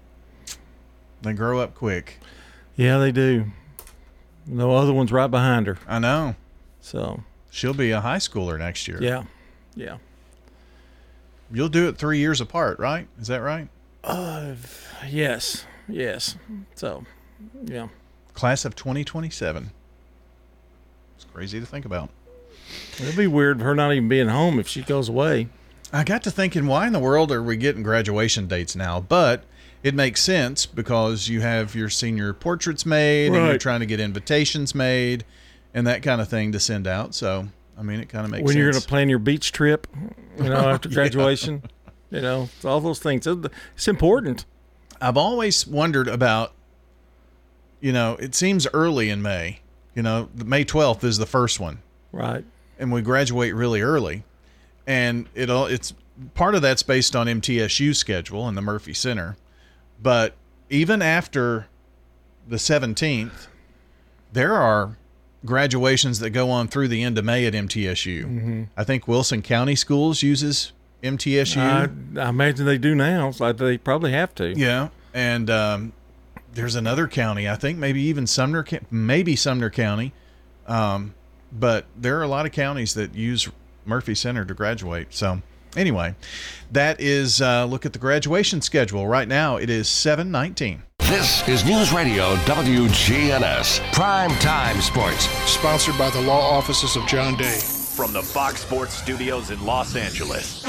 They grow up quick. Yeah, they do. No other one's right behind her. I know. So she'll be a high schooler next year. Yeah, yeah. You'll do it three years apart, right? Is that right? Uh, yes, yes. So, yeah. Class of twenty twenty-seven. It's crazy to think about. It'll be weird her not even being home if she goes away. I got to thinking, why in the world are we getting graduation dates now? But it makes sense because you have your senior portraits made, right, and you're trying to get invitations made and that kind of thing to send out. So, I mean, it kind of makes when sense. When you're going to plan your beach trip, you know, after graduation, yeah. you know, all those things. It's important. I've always wondered about, you know, it seems early in May. You know, May twelfth is the first one. Right. And we graduate really early. And it all it's part of that's based on M T S U schedule and the Murphy Center. But even after the seventeenth, there are graduations that go on through the end of May at M T S U. Mm-hmm. I think Wilson County Schools uses M T S U. I, I imagine they do now. It's like they probably have to. Yeah. And um, there's another county, I think maybe even Sumner, maybe Sumner County. Um, but there are a lot of counties that use Murphy Center to graduate. So anyway, that is uh, look at the graduation schedule. Right now it is seven nineteen. This is News Radio W G N S Prime Time Sports, sponsored by the law offices of John Day. From the Fox Sports Studios in Los Angeles,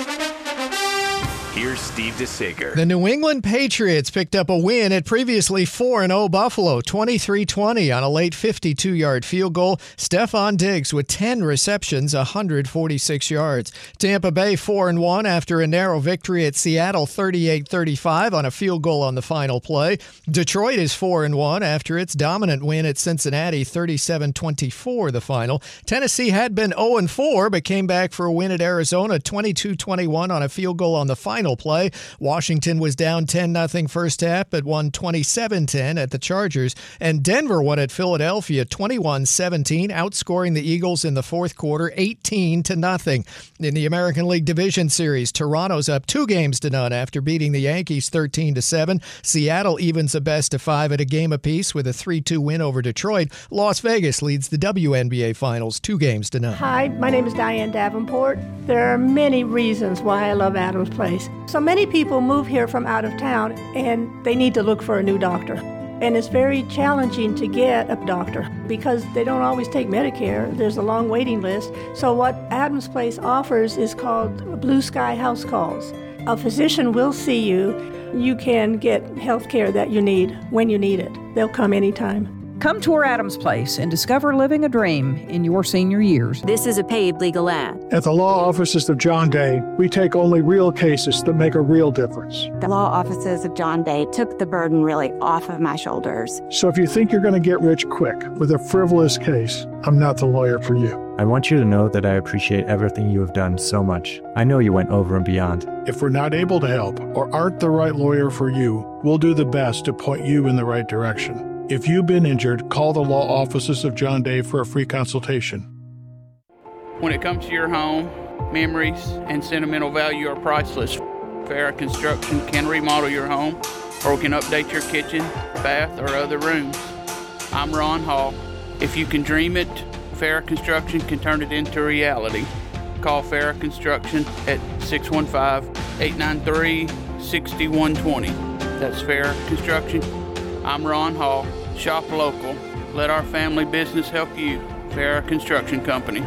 here's Steve DeSager. The New England Patriots picked up a win at previously four and oh Buffalo, twenty-three twenty on a late fifty-two-yard field goal. Stephon Diggs with ten receptions, one hundred forty-six yards. Tampa Bay four and one after a narrow victory at Seattle, thirty-eight thirty-five on a field goal on the final play. Detroit is four and one after its dominant win at Cincinnati, thirty-seven twenty-four the final. Tennessee had been oh and four but came back for a win at Arizona, twenty-two twenty-one on a field goal on the final play. Washington was down ten nothing first half, but won twenty-seven ten at the Chargers. And Denver won at Philadelphia twenty-one seventeen, outscoring the Eagles in the fourth quarter eighteen to nothing. In the American League Division Series, Toronto's up two games to none after beating the Yankees thirteen to seven. Seattle evens a best of five at a game apiece with a three two win over Detroit. Las Vegas leads the W N B A Finals two games to none. Hi, my name is Diane Davenport. There are many reasons why I love Adams Place. So many people move here from out of town and they need to look for a new doctor. And it's very challenging to get a doctor because they don't always take Medicare. There's a long waiting list. So what Adams Place offers is called Blue Sky House Calls. A physician will see you. You can get health care that you need when you need it. They'll come anytime. Come tour Adams Place and discover living a dream in your senior years. This is a paid legal ad. At the law offices of John Day, we take only real cases that make a real difference. The law offices of John Day took the burden really off of my shoulders. So if you think you're going to get rich quick with a frivolous case, I'm not the lawyer for you. I want you to know that I appreciate everything you have done so much. I know you went over and beyond. If we're not able to help or aren't the right lawyer for you, we'll do the best to point you in the right direction. If you've been injured, call the law offices of John Day for a free consultation. When it comes to your home, memories and sentimental value are priceless. Farrah Construction can remodel your home or can update your kitchen, bath, or other rooms. I'm Ron Hall. If you can dream it, Farrah Construction can turn it into reality. Call Farrah Construction at six one five, eight nine three, six one two zero. That's Farrah Construction. I'm Ron Hall. Shop local. Let our family business help you. Farrah Construction Company.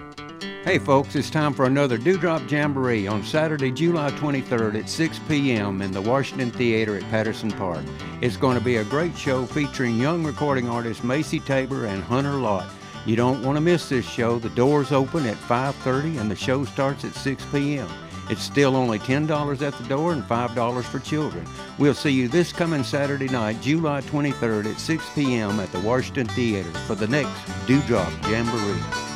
Hey folks, it's time for another Dewdrop Jamboree on Saturday, July twenty-third at six p.m. in the Washington Theater at Patterson Park. It's going to be a great show featuring young recording artists Macy Tabor and Hunter Lott. You don't want to miss this show. The doors open at five thirty and the show starts at six p.m. It's still only ten dollars at the door and five dollars for children. We'll see you this coming Saturday night, July twenty-third at six p.m. at the Washington Theater for the next Dewdrop Jamboree.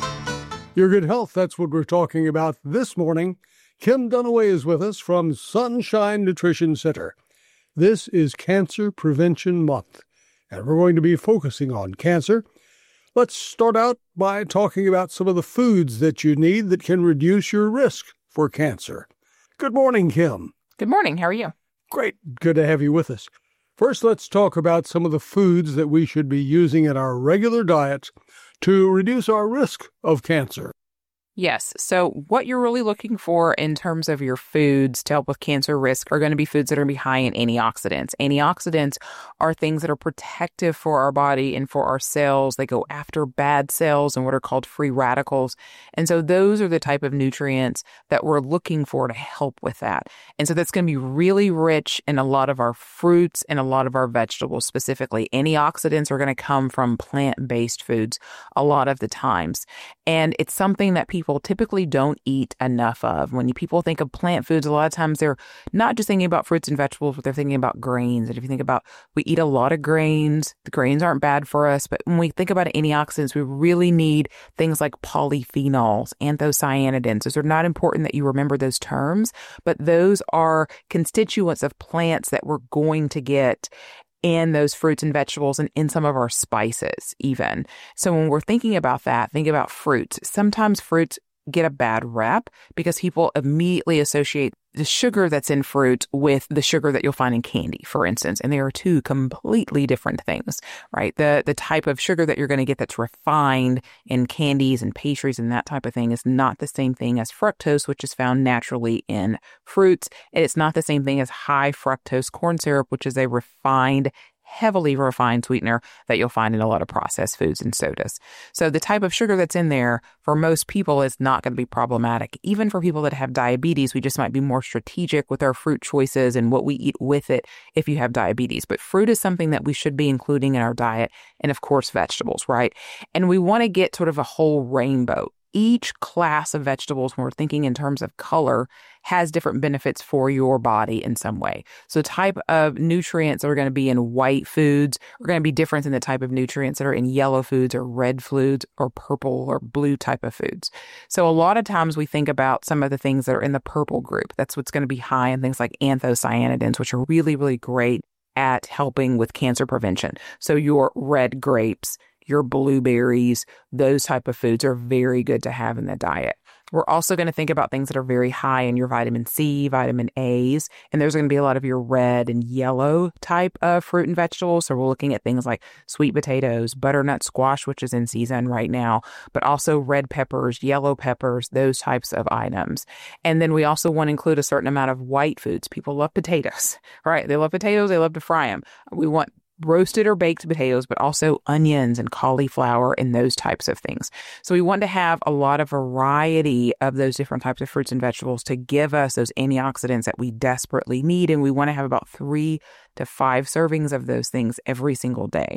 Your good health, that's what we're talking about this morning. Kim Dunaway is with us from Sunshine Nutrition Center. This is Cancer Prevention Month, and we're going to be focusing on cancer. Let's start out by talking about some of the foods that you need that can reduce your risk for cancer. Good morning, Kim. Good morning. How are you? Great. Good to have you with us. First, let's talk about some of the foods that we should be using in our regular diets to reduce our risk of cancer. Yes. So what you're really looking for in terms of your foods to help with cancer risk are going to be foods that are going to be high in antioxidants. Antioxidants are things that are protective for our body and for our cells. They go after bad cells and what are called free radicals. And so those are the type of nutrients that we're looking for to help with that. And so that's going to be really rich in a lot of our fruits and a lot of our vegetables specifically. Antioxidants are going to come from plant-based foods a lot of the times. And it's something that people People typically don't eat enough of. When you, people think of plant foods, a lot of times they're not just thinking about fruits and vegetables, but they're thinking about grains. And if you think about, we eat a lot of grains. The grains aren't bad for us, but when we think about antioxidants, we really need things like polyphenols, anthocyanidins. Those are not important that you remember those terms, but those are constituents of plants that we're going to get in those fruits and vegetables and in some of our spices even. So when we're thinking about that, think about fruits. Sometimes fruits get a bad rep because people immediately associate the sugar that's in fruit with the sugar that you'll find in candy, for instance. And they are two completely different things, right? The the type of sugar that you're going to get that's refined in candies and pastries and that type of thing is not the same thing as fructose, which is found naturally in fruits. And it's not the same thing as high fructose corn syrup, which is a refined heavily refined sweetener that you'll find in a lot of processed foods and sodas. So the type of sugar that's in there for most people is not going to be problematic. Even for people that have diabetes, we just might be more strategic with our fruit choices and what we eat with it if you have diabetes. But fruit is something that we should be including in our diet. And of course, vegetables, right? And we want to get sort of a whole rainbow. Each class of vegetables, when we're thinking in terms of color, has different benefits for your body in some way. So type of nutrients that are going to be in white foods are going to be different than the type of nutrients that are in yellow foods or red foods or purple or blue type of foods. So a lot of times we think about some of the things that are in the purple group. That's what's going to be high in things like anthocyanidins, which are really, really great at helping with cancer prevention. So your red grapes, your blueberries, those type of foods are very good to have in the diet. We're also going to think about things that are very high in your vitamin C, vitamin A's, and there's going to be a lot of your red and yellow type of fruit and vegetables. So we're looking at things like sweet potatoes, butternut squash, which is in season right now, but also red peppers, yellow peppers, those types of items. And then we also want to include a certain amount of white foods. People love potatoes, right? They love potatoes. They love to fry them. We want roasted or baked potatoes, but also onions and cauliflower and those types of things. So we want to have a lot of variety of those different types of fruits and vegetables to give us those antioxidants that we desperately need. And we want to have about three to five servings of those things every single day.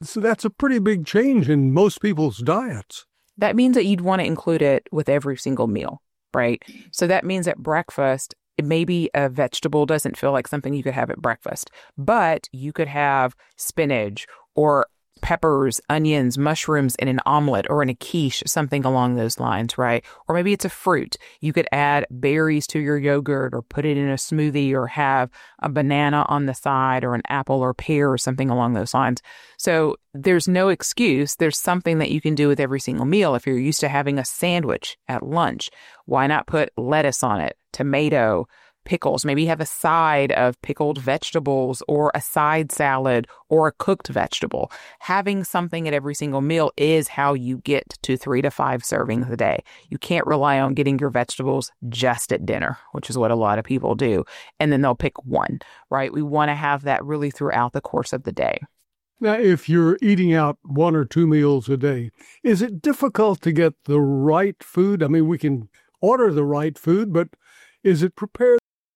So that's a pretty big change in most people's diets. That means that you'd want to include it with every single meal, right? So that means at breakfast, maybe a vegetable doesn't feel like something you could have at breakfast, but you could have spinach or peppers, onions, mushrooms in an omelet or in a quiche, something along those lines, right? Or maybe it's a fruit. You could add berries to your yogurt or put it in a smoothie or have a banana on the side or an apple or pear or something along those lines. So there's no excuse. There's something that you can do with every single meal. If you're used to having a sandwich at lunch, why not put lettuce on it, tomato, pickles? Maybe you have a side of pickled vegetables or a side salad or a cooked vegetable. Having something at every single meal is how you get to three to five servings a day. You can't rely on getting your vegetables just at dinner, which is what a lot of people do. And then they'll pick one, right? We want to have that really throughout the course of the day. Now, if you're eating out one or two meals a day, is it difficult to get the right food? I mean, we can order the right food, but is it prepared?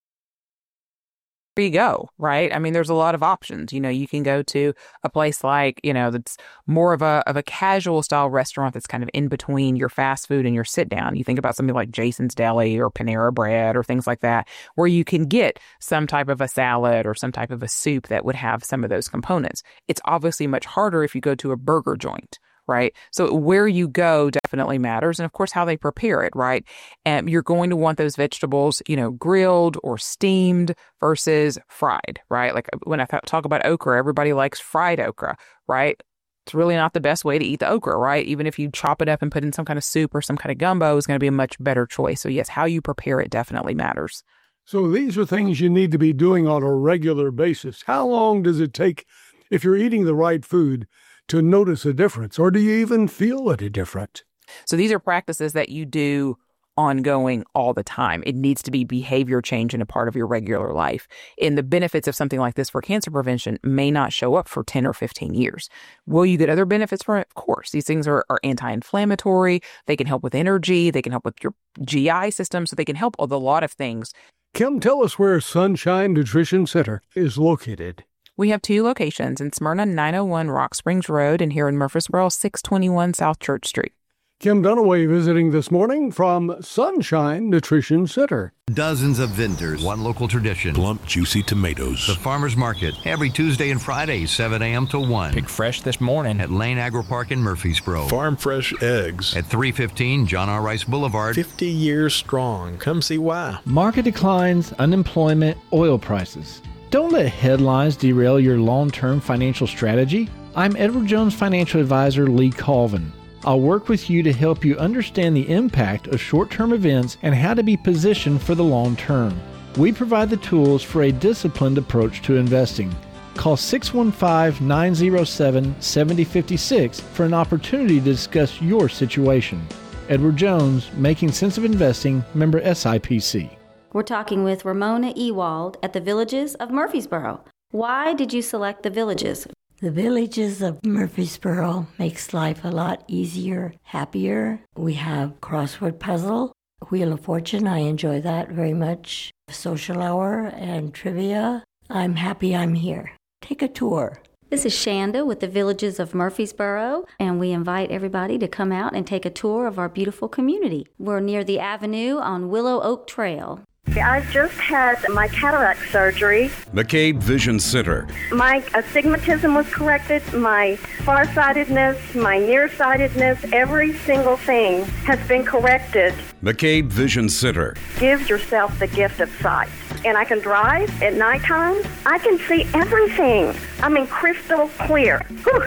There you go, right? I mean, there's a lot of options. You know, you can go to a place like, you know, that's more of a of a casual style restaurant that's kind of in between your fast food and your sit down. You think about something like Jason's Deli or Panera Bread or things like that, where you can get some type of a salad or some type of a soup that would have some of those components. It's obviously much harder if you go to a burger joint, right? So where you go definitely matters. And of course, how they prepare it, right? And you're going to want those vegetables, you know, grilled or steamed versus fried, right? Like when I th- talk about okra, everybody likes fried okra, right? It's really not the best way to eat the okra, right? Even if you chop it up and put in some kind of soup or some kind of gumbo, is going to be a much better choice. So yes, how you prepare it definitely matters. So these are things you need to be doing on a regular basis. How long does it take, if you're eating the right food, to notice a difference, or do you even feel any different? So these are practices that you do ongoing all the time. It needs to be behavior change in a part of your regular life. And the benefits of something like this for cancer prevention may not show up for ten or fifteen years. Will you get other benefits from it? Of course. These things are, are anti-inflammatory. They can help with energy. They can help with your G I system. So they can help with a lot of things. Kim, tell us where Sunshine Nutrition Center is located. We have two locations in Smyrna, nine oh one Rock Springs Road, and here in Murfreesboro, six twenty-one South Church Street. Kim Dunaway visiting this morning from Sunshine Nutrition Center. Dozens of vendors, one local tradition. Plump, juicy tomatoes. The Farmers Market, every Tuesday and Friday, seven a.m. to one. Pick fresh this morning. At Lane Agro Park in Murfreesboro. Farm fresh eggs. At three fifteen John R. Rice Boulevard. fifty years strong. Come see why. Market declines, unemployment, oil prices. Don't let headlines derail your long-term financial strategy. I'm Edward Jones Financial Advisor Lee Colvin. I'll work with you to help you understand the impact of short-term events and how to be positioned for the long term. We provide the tools for a disciplined approach to investing. Call six one five, nine oh seven, seven oh five six for an opportunity to discuss your situation. Edward Jones, Making Sense of Investing, member S I P C. We're talking with Ramona Ewald at the Villages of Murfreesboro. Why did you select the Villages? The Villages of Murfreesboro makes life a lot easier, happier. We have crossword puzzle, Wheel of Fortune. I enjoy that very much. Social hour and trivia. I'm happy I'm here. Take a tour. This is Shanda with the Villages of Murfreesboro, and we invite everybody to come out and take a tour of our beautiful community. We're near the Avenue on Willow Oak Trail. I just had my cataract surgery. McCabe Vision Center. My astigmatism was corrected, my farsightedness, my nearsightedness, every single thing has been corrected. McCabe Vision Center. Give yourself the gift of sight. And I can drive at nighttime. I can see everything. I mean, crystal clear.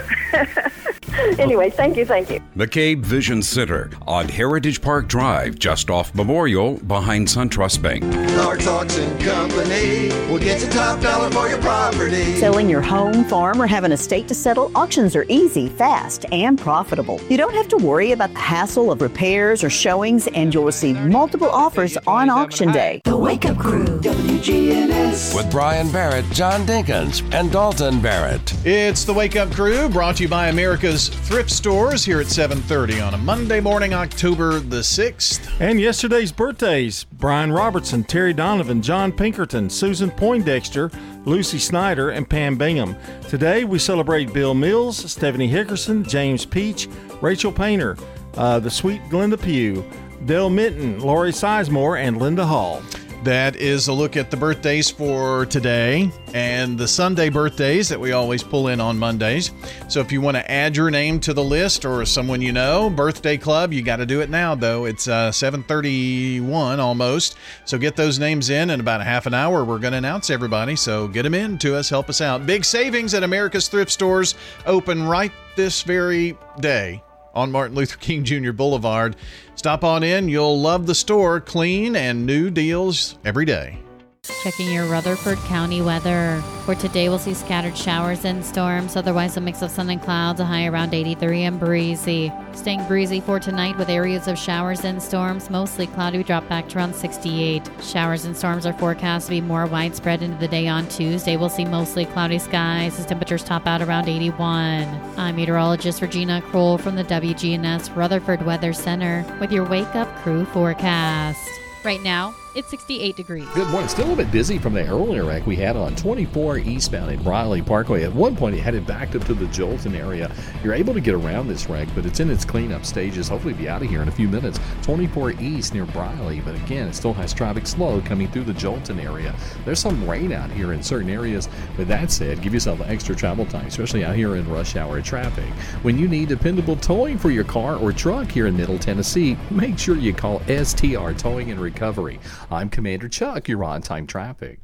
Anyway, thank you, thank you. McCabe Vision Center on Heritage Park Drive, just off Memorial, behind SunTrust Bank. Lord Talks and Company will get you top dollar for your property. Selling your home, farm, or have an estate to settle, auctions are easy, fast, and profitable. You don't have to worry about the hassle of repairs or showings, and you'll receive multiple offers on auction day. The Wake Up Crew, W G N S. With Brian Barrett, John Dinkins, and Dalton Barrett. It's the Wake Up Crew, brought to you by America's Thrift Stores here at seven seven thirty on a Monday morning, October the sixth. And yesterday's birthdays: Brian Robertson, Terry Donovan, John Pinkerton, Susan Poindexter, Lucy Snyder, and Pam Bingham. Today we celebrate Bill Mills, Stephanie Hickerson, James Peach, Rachel Painter, uh, the sweet Glenda Pugh, Dale Minton, Lori Sizemore, and Linda Hall. That is a look at the birthdays for today and the Sunday birthdays that we always pull in on Mondays. So if you want to add your name to the list or someone you know, birthday club, you got to do it now, though. It's uh, seven thirty-one almost. So get those names in. In about a half an hour, we're going to announce everybody. So get them in to us. Help us out. Big savings at America's Thrift Stores open right this very day on Martin Luther King Junior Boulevard. Stop on in. You'll love the store. Clean and new deals every day. Checking your Rutherford County weather. For today, we'll see scattered showers and storms. Otherwise, a mix of sun and clouds, a high around eighty-three and breezy. Staying breezy for tonight with areas of showers and storms. Mostly cloudy, we drop back to around sixty-eight. Showers and storms are forecast to be more widespread into the day on Tuesday. We'll see mostly cloudy skies as temperatures top out around eighty-one. I'm meteorologist Regina Kroll from the W G N S Rutherford Weather Center with your Wake Up Crew forecast. Right now, it's sixty-eight degrees. Good morning. Still a little bit busy from the earlier wreck we had on twenty-four eastbound at Briley Parkway. At one point, it headed back up to the Jolton area. You're able to get around this wreck, but it's in its cleanup stages. Hopefully be out of here in a few minutes. twenty-four east near Briley, but again, it still has traffic slow coming through the Jolton area. There's some rain out here in certain areas. With that said, give yourself extra travel time, especially out here in rush hour traffic. When you need dependable towing for your car or truck here in Middle Tennessee, make sure you call S T R Towing and Recovery. I'm Commander Chuck. You're on time traffic.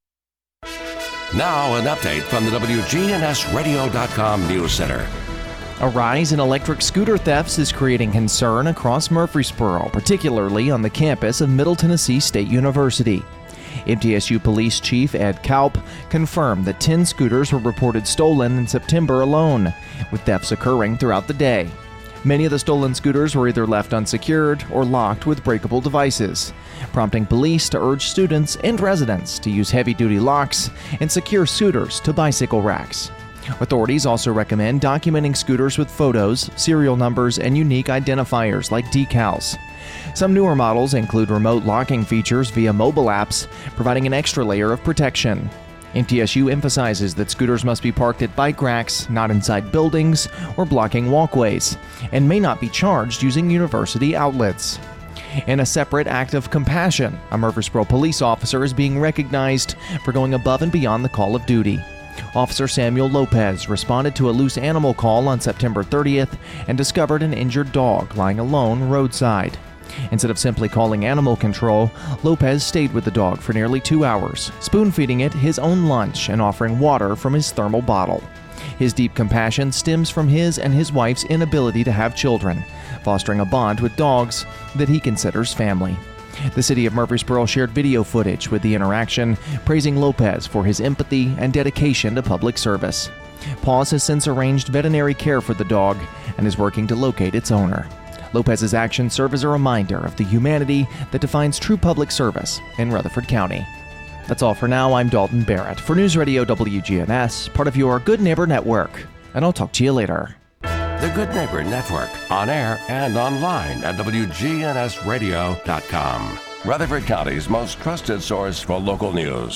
Now an update from the W G N S radio dot com News Center. A rise in electric scooter thefts is creating concern across Murfreesboro, particularly on the campus of Middle Tennessee State University. M T S U Police Chief Ed Kaup confirmed that ten scooters were reported stolen in September alone, with thefts occurring throughout the day. Many of the stolen scooters were either left unsecured or locked with breakable devices, prompting police to urge students and residents to use heavy-duty locks and secure scooters to bicycle racks. Authorities also recommend documenting scooters with photos, serial numbers, and unique identifiers like decals. Some newer models include remote locking features via mobile apps, providing an extra layer of protection. M T S U emphasizes that scooters must be parked at bike racks, not inside buildings or blocking walkways, and may not be charged using university outlets. In a separate act of compassion, a Murfreesboro police officer is being recognized for going above and beyond the call of duty. Officer Samuel Lopez responded to a loose animal call on September thirtieth and discovered an injured dog lying alone roadside. Instead of simply calling animal control, Lopez stayed with the dog for nearly two hours, spoon-feeding it his own lunch and offering water from his thermal bottle. His deep compassion stems from his and his wife's inability to have children, fostering a bond with dogs that he considers family. The city of Murfreesboro shared video footage with the interaction, praising Lopez for his empathy and dedication to public service. Paws has since arranged veterinary care for the dog and is working to locate its owner. Lopez's actions serve as a reminder of the humanity that defines true public service in Rutherford County. That's all for now. I'm Dalton Barrett for News Radio W G N S, part of your Good Neighbor Network, and I'll talk to you later. The Good Neighbor Network, on air and online at W G N S radio dot com. Rutherford County's most trusted source for local news.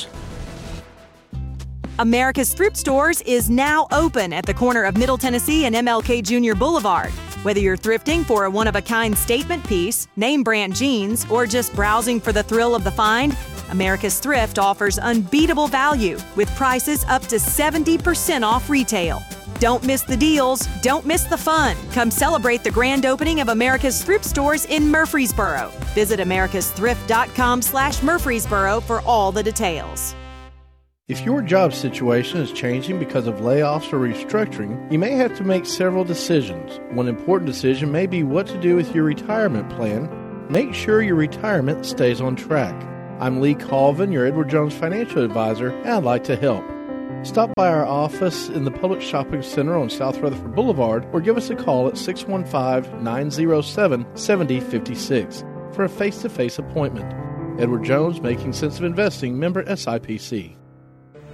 America's Thrift Stores is now open at the corner of Middle Tennessee and M L K Junior Boulevard. Whether you're thrifting for a one-of-a-kind statement piece, name brand jeans, or just browsing for the thrill of the find, America's Thrift offers unbeatable value with prices up to seventy percent off retail. Don't miss the deals, don't miss the fun. Come celebrate the grand opening of America's Thrift Stores in Murfreesboro. Visit americas thrift dot com slash Murfreesboro for all the details. If your job situation is changing because of layoffs or restructuring, you may have to make several decisions. One important decision may be what to do with your retirement plan. Make sure your retirement stays on track. I'm Lee Colvin, your Edward Jones financial advisor, and I'd like to help. Stop by our office in the Public Shopping Center on South Rutherford Boulevard or give us a call at six one five, nine zero seven, seven zero five six for a face-to-face appointment. Edward Jones, Making Sense of Investing, member S I P C.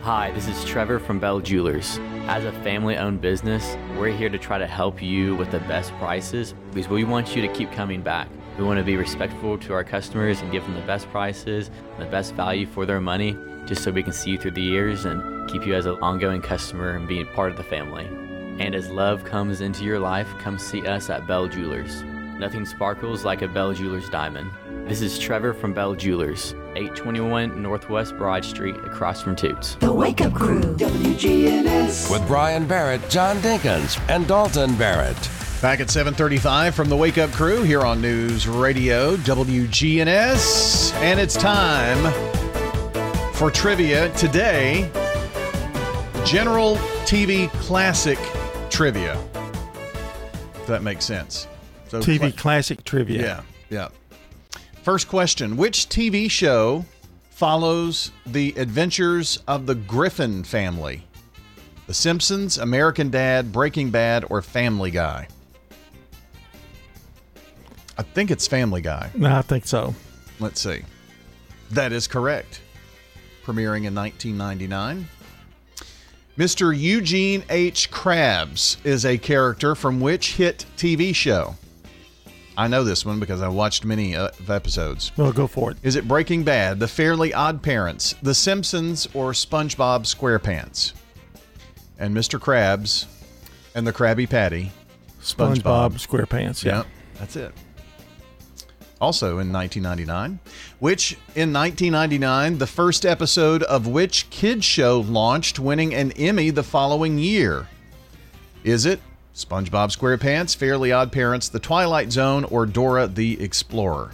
Hi, this is Trevor from Bell Jewelers. As a family-owned business, we're here to try to help you with the best prices because we want you to keep coming back. We want to be respectful to our customers and give them the best prices and the best value for their money, just so we can see you through the years and keep you as an ongoing customer and being part of the family. And as love comes into your life, come see us at Bell Jewelers. Nothing sparkles like a Bell Jewelers diamond. This is Trevor from Bell Jewelers, eight twenty-one Northwest Broad Street, across from Toots. The Wake Up Crew, W G N S. With Brian Barrett, John Dinkins, and Dalton Barrett. Back at seven thirty-five from the Wake Up Crew here on News Radio W G N S. And it's time for trivia. Today, General T V Classic Trivia. If that makes sense. So T V cla- Classic Trivia. Yeah, yeah. First question. Which T V show follows the adventures of the Griffin family? The Simpsons, American Dad, Breaking Bad, or Family Guy? I think it's Family Guy. No, I think so. Let's see. That is correct. Premiering in nineteen ninety-nine. Mister Eugene H. Krabs is a character from which hit T V show? I know this one because I watched many uh, episodes. Well, go for it. Is it Breaking Bad, The Fairly Odd Parents, The Simpsons, or SpongeBob SquarePants? And Mister Krabs and the Krabby Patty. SpongeBob, SquarePants, yeah. Yep, that's it. Also in nineteen ninety-nine, which in nineteen ninety-nine, the first episode of which kids show launched, winning an Emmy the following year? Is it SpongeBob SquarePants, Fairly Odd Parents, The Twilight Zone, or Dora the Explorer?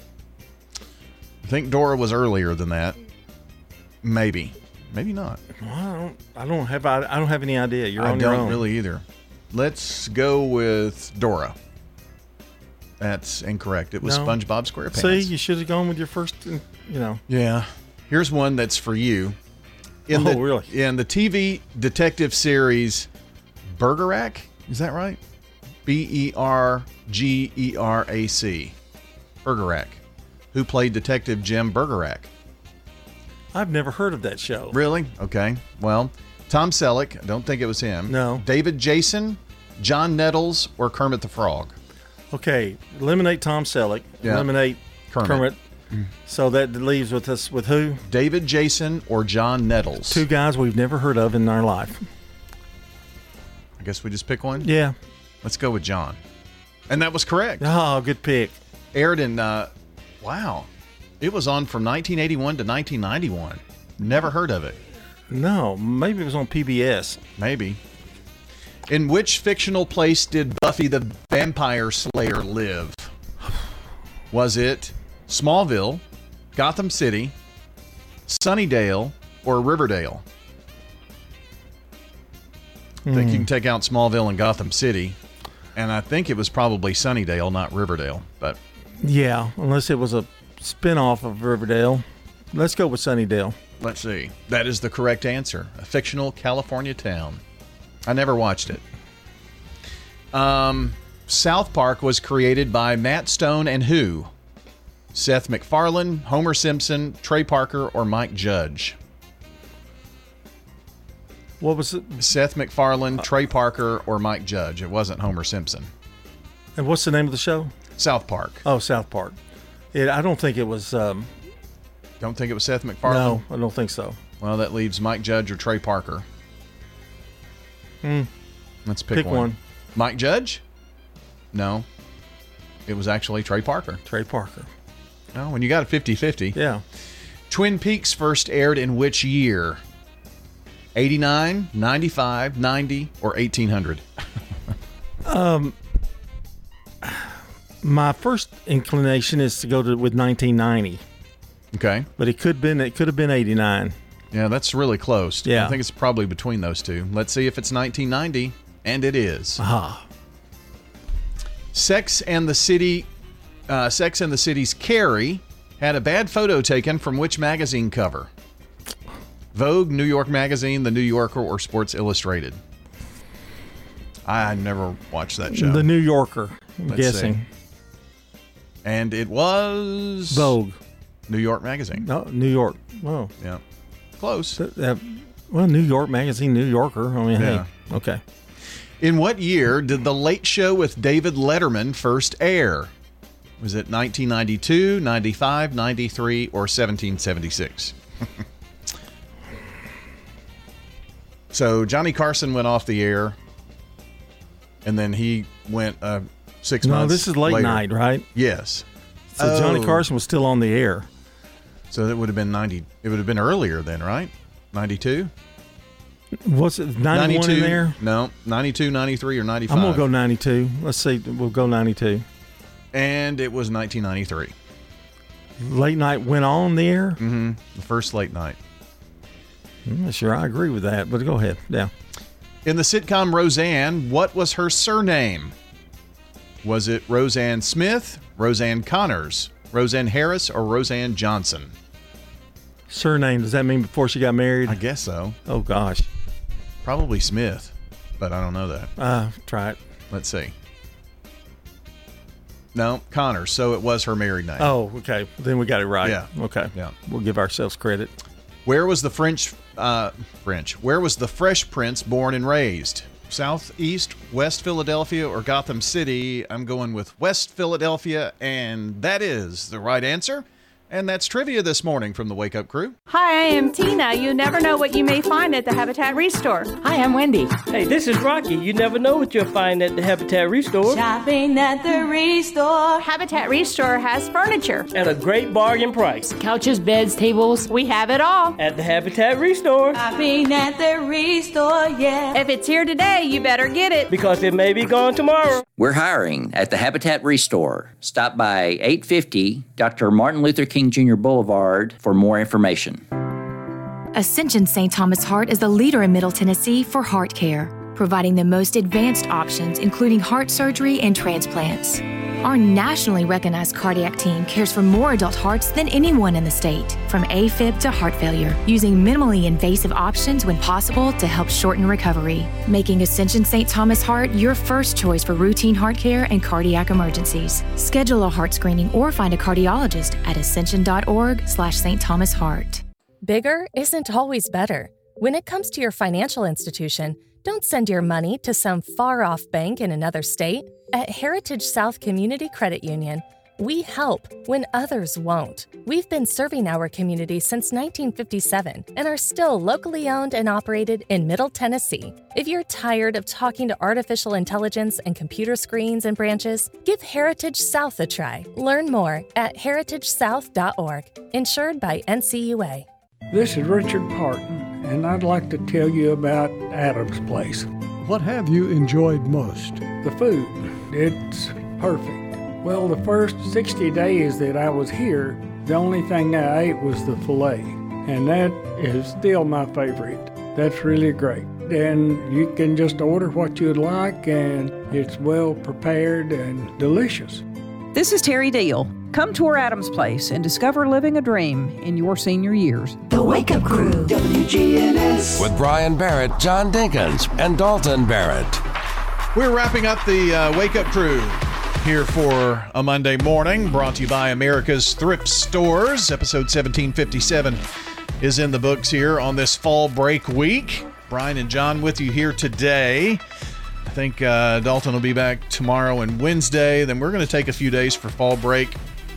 I think Dora was earlier than that. Maybe. Maybe not. Well, I don't, I don't have I, I don't have any idea. You're I on your don't own. really either. Let's go with Dora. That's incorrect. It was No. SpongeBob SquarePants. See, you should have gone with your first, you know. Yeah. Here's one that's for you. In Oh, the, really? In the T V detective series Bergerac, is that right? B E R G E R A C. Bergerac. Who played Detective Jim Bergerac? I've never heard of that show. Really? Okay. Well, Tom Selleck, I don't think it was him. No. David Jason, John Nettles, or Kermit the Frog? Okay, eliminate Tom Selleck. Yeah. Eliminate Kermit. Kermit. So that leaves with us with who? David Jason or John Nettles? Two guys we've never heard of in our life. I guess we just pick one? Yeah. Let's go with John. And that was correct. Oh, good pick. Aired in, uh, wow. It was on from nineteen eighty-one to nineteen ninety-one. Never heard of it. No, maybe it was on P B S. Maybe. In which fictional place did Buffy the Vampire Slayer live? Was it Smallville, Gotham City, Sunnydale, or Riverdale? I think Hmm. you can take out Smallville and Gotham City. And I think it was probably Sunnydale, not Riverdale. But Yeah, unless it was a spinoff of Riverdale. Let's go with Sunnydale. let's see. That is the correct answer. A fictional California town. I never watched it. Um, South Park was created by Matt Stone and who? Seth MacFarlane, Homer Simpson, Trey Parker, or Mike Judge? What was it? Seth MacFarlane, Trey Parker, or Mike Judge. It wasn't Homer Simpson. And what's the name of the show? South Park. Oh, South Park. It, I don't think it was. Um, Don't think it was Seth MacFarlane? no, I don't think so. Well, that leaves Mike Judge or Trey Parker. Hmm. Let's pick, Pick one. one. Mike Judge? No. It was actually Trey Parker. Trey Parker. Oh, when you got a fifty-fifty. Yeah. Twin Peaks first aired in which year? eighty-nine, ninety-five, ninety, or eighteen hundred? Um, my first inclination is to go to with nineteen ninety, Okay. but it could been it could have been eighty-nine. Yeah, that's really close. Yeah. I think it's probably between those two. Let's see if it's nineteen ninety, and it is. Ah. Sex and the City, uh, Sex and the City's Carrie had a bad photo taken from which magazine cover? Vogue, New York Magazine, The New Yorker, or Sports Illustrated? I never watched that show. The New Yorker, I'm Let's guessing. see. And it was Vogue. New York Magazine. No, New York. Oh, Yeah. Close. That- that- Well, New York Magazine, New Yorker. I mean, Yeah. hey, okay. In what year did The Late Show with David Letterman first air? Was it nineteen ninety-two, ninety-five, ninety-three, or seventeen seventy-six? So Johnny Carson went off the air, and then he went uh, six No, months this is late later. night, right? Yes. So Johnny Oh. Carson was still on the air. So that would have been ninety. It would have been earlier then, right? ninety-two? What's it, ninety-one in there? No, ninety-two, ninety-three, or ninety-five. I'm going to go ninety-two. Let's see. We'll go ninety-two. And it was nineteen ninety-three. Late night went on the air? Mm-hmm. The first late night. I'm not sure I agree with that, but go ahead. Yeah. In the sitcom Roseanne, what was her surname? Was it Roseanne Smith, Roseanne Connors, Roseanne Harris, or Roseanne Johnson? Surname, does that mean before she got married? I guess so. Oh, gosh. Probably Smith, but I don't know that. Uh, try it. Let's see. No, Connors. So it was her married name. Oh, okay. Then we got it right. Yeah. Okay. Yeah. We'll give ourselves credit. Where was the French, uh, French, where was the Fresh Prince born and raised? Southeast, West Philadelphia, or Gotham City? I'm going with West Philadelphia, and that is the right answer. And that's trivia this morning from the Wake Up Crew. Hi, I am Tina. You never know what you may find at the Habitat Restore. Hi, I'm Wendy. Hey, this is Rocky. You never know what you'll find at the Habitat Restore. Shopping at the Restore. Habitat Restore has furniture. At a great bargain price. Couches, beds, tables. We have it all. At the Habitat Restore. Shopping at the Restore, yeah. If it's here today, you better get it. Because it may be gone tomorrow. We're hiring at the Habitat Restore. Stop by eight fifty Doctor Martin Luther King Junior Boulevard for more information. Ascension Saint Thomas Heart is the leader in Middle Tennessee for heart care, providing the most advanced options, including heart surgery and transplants. Our nationally recognized cardiac team cares for more adult hearts than anyone in the state, from AFib to heart failure, using minimally invasive options when possible to help shorten recovery, making Ascension Saint Thomas Heart your first choice for routine heart care and cardiac emergencies. Schedule a heart screening or find a cardiologist at ascension.org slash Saint Thomas Heart. Bigger isn't always better. When it comes to your financial institution, don't send your money to some far-off bank in another state. At Heritage South Community Credit Union, we help when others won't. We've been serving our community since nineteen fifty-seven and are still locally owned and operated in Middle Tennessee. If you're tired of talking to artificial intelligence and computer screens and branches, give Heritage South a try. Learn more at heritage south dot org. Insured by N C U A. This is Richard Parton, and I'd like to tell you about Adam's Place. What have you enjoyed most? The food. It's perfect. Well, the first sixty days that I was here, the only thing I ate was the filet, and that is still my favorite. That's really great. And you can just order what you'd like, and it's well prepared and delicious. This is Terry Deal. Come tour Adams Place and discover living a dream in your senior years. The Wake Up Crew, W G N S. With Brian Barrett, John Dinkins, and Dalton Barrett. We're wrapping up the uh, Wake Up Crew here for a Monday morning, brought to you by America's Thrift Stores. Episode seventeen fifty-seven is in the books here on this fall break week. Brian and John with you here today. I think uh, Dalton will be back tomorrow and Wednesday. Then we're going to take a few days for fall break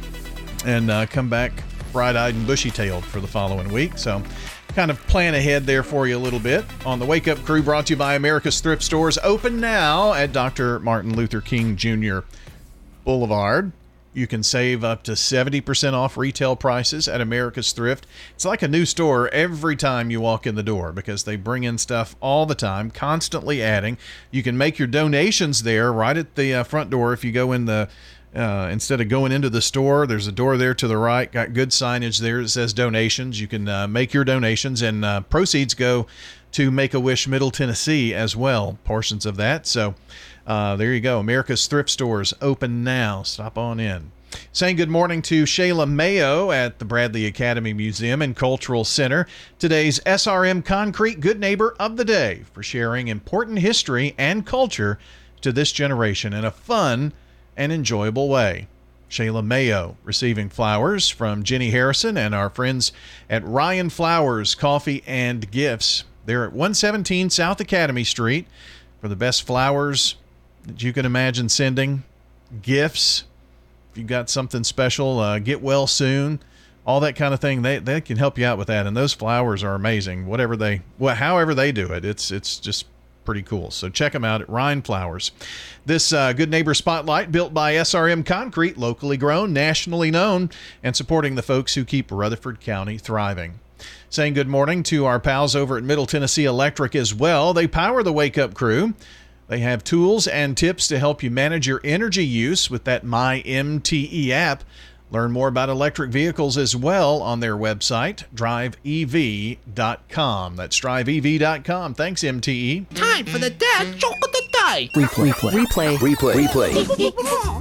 and uh, come back bright-eyed and bushy-tailed for the following week. So kind of plan ahead there for you a little bit. On the Wake Up Crew, brought to you by America's Thrift Stores, open now at Doctor Martin Luther King Junior Boulevard. You can save up to seventy percent off retail prices at America's Thrift. It's like a new store every time you walk in the door because they bring in stuff all the time, constantly adding. You can make your donations there right at the uh, front door if you go in the Uh, instead of going into the store, there's a door there to the right, got good signage there that says donations. You can uh, make your donations, and uh, proceeds go to Make-A-Wish Middle Tennessee as well, portions of that. So uh, there you go. America's Thrift Stores open now. Stop on in. Saying good morning to Shayla Mayo at the Bradley Academy Museum and Cultural Center. Today's S R M Concrete Good Neighbor of the Day for sharing important history and culture to this generation in a fun and enjoyable way. Shayla Mayo receiving flowers from Jenny Harrison and our friends at Ryan Flowers Coffee and Gifts They're at one seventeen South Academy Street for the best flowers that you can imagine sending, gifts. If you've got something special, uh, get well soon, all that kind of thing. They they can help you out with that. And those flowers are amazing. Whatever they, well, however they do it, it's it's just pretty cool. So check them out at Rhine Flowers. This uh, Good Neighbor Spotlight, built by S R M Concrete, locally grown, nationally known, and supporting the folks who keep Rutherford County thriving. Saying good morning to our pals over at Middle Tennessee Electric as well. They power the Wake Up Crew. They have tools and tips to help you manage your energy use with that My M T E app. Learn more about electric vehicles as well on their website, drive E V dot com. That's drive E V dot com. Thanks, M T E. Time for the dad joke of the day. Replay. Replay. Replay. Replay.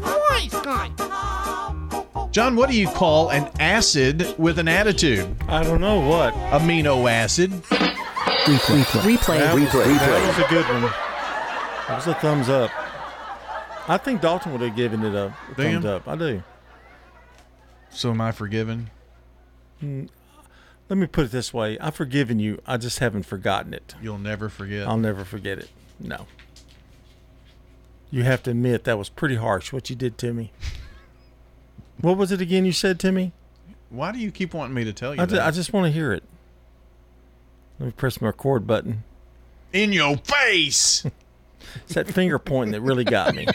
Replay. John, what do you call an acid with an attitude? I don't know what. Amino acid. Replay. Replay. That was, Replay. that was a good one. That was a thumbs up. I think Dalton would have given it a thumbs up. I do. So am I forgiven? Mm, let me put it this way. I've forgiven you. I just haven't forgotten it. You'll never forget. I'll never forget it. No. You have to admit that was pretty harsh what you did to me. What was it again you said to me? Why do you keep wanting me to tell you I, that? ju- I just want to hear it. Let me press my record button. In your face! It's that finger pointing that really got me.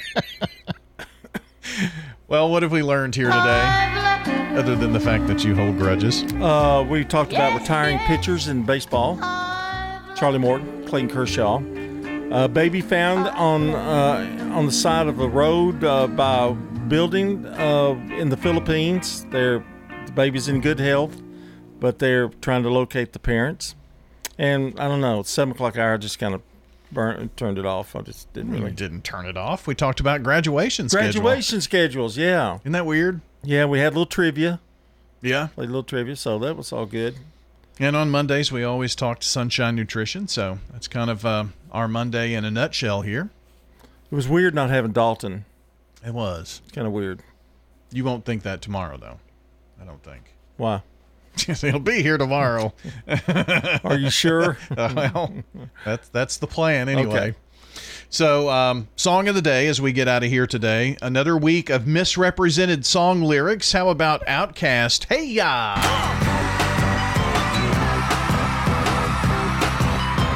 Well, what have we learned here today, other than the fact that you hold grudges? Uh, we talked about retiring pitchers in baseball. Charlie Morton, Clayton Kershaw. Uh, baby found on uh, on the side of a road uh, by a building uh, in the Philippines. They're, the baby's in good health, but they're trying to locate the parents. And I don't know, it's seven o'clock hour, just kind of Burnt, turned it off. I just didn't really. We didn't turn it off. We talked about graduation schedules. Graduation schedules, yeah. Isn't that weird? Yeah, we had a little trivia. Yeah. Played a little trivia, so that was all good. And on Mondays, we always talk to Sunshine Nutrition, so that's kind of uh, our Monday in a nutshell here. It was weird not having Dalton. It was. Kind of weird. You won't think that tomorrow, though. I don't think. Why? He'll be here tomorrow. Are you sure? uh, well, that's that's the plan anyway. Okay. So, um, song of the day as we get out of here today. Another week of misrepresented song lyrics. How about Outkast? Hey ya!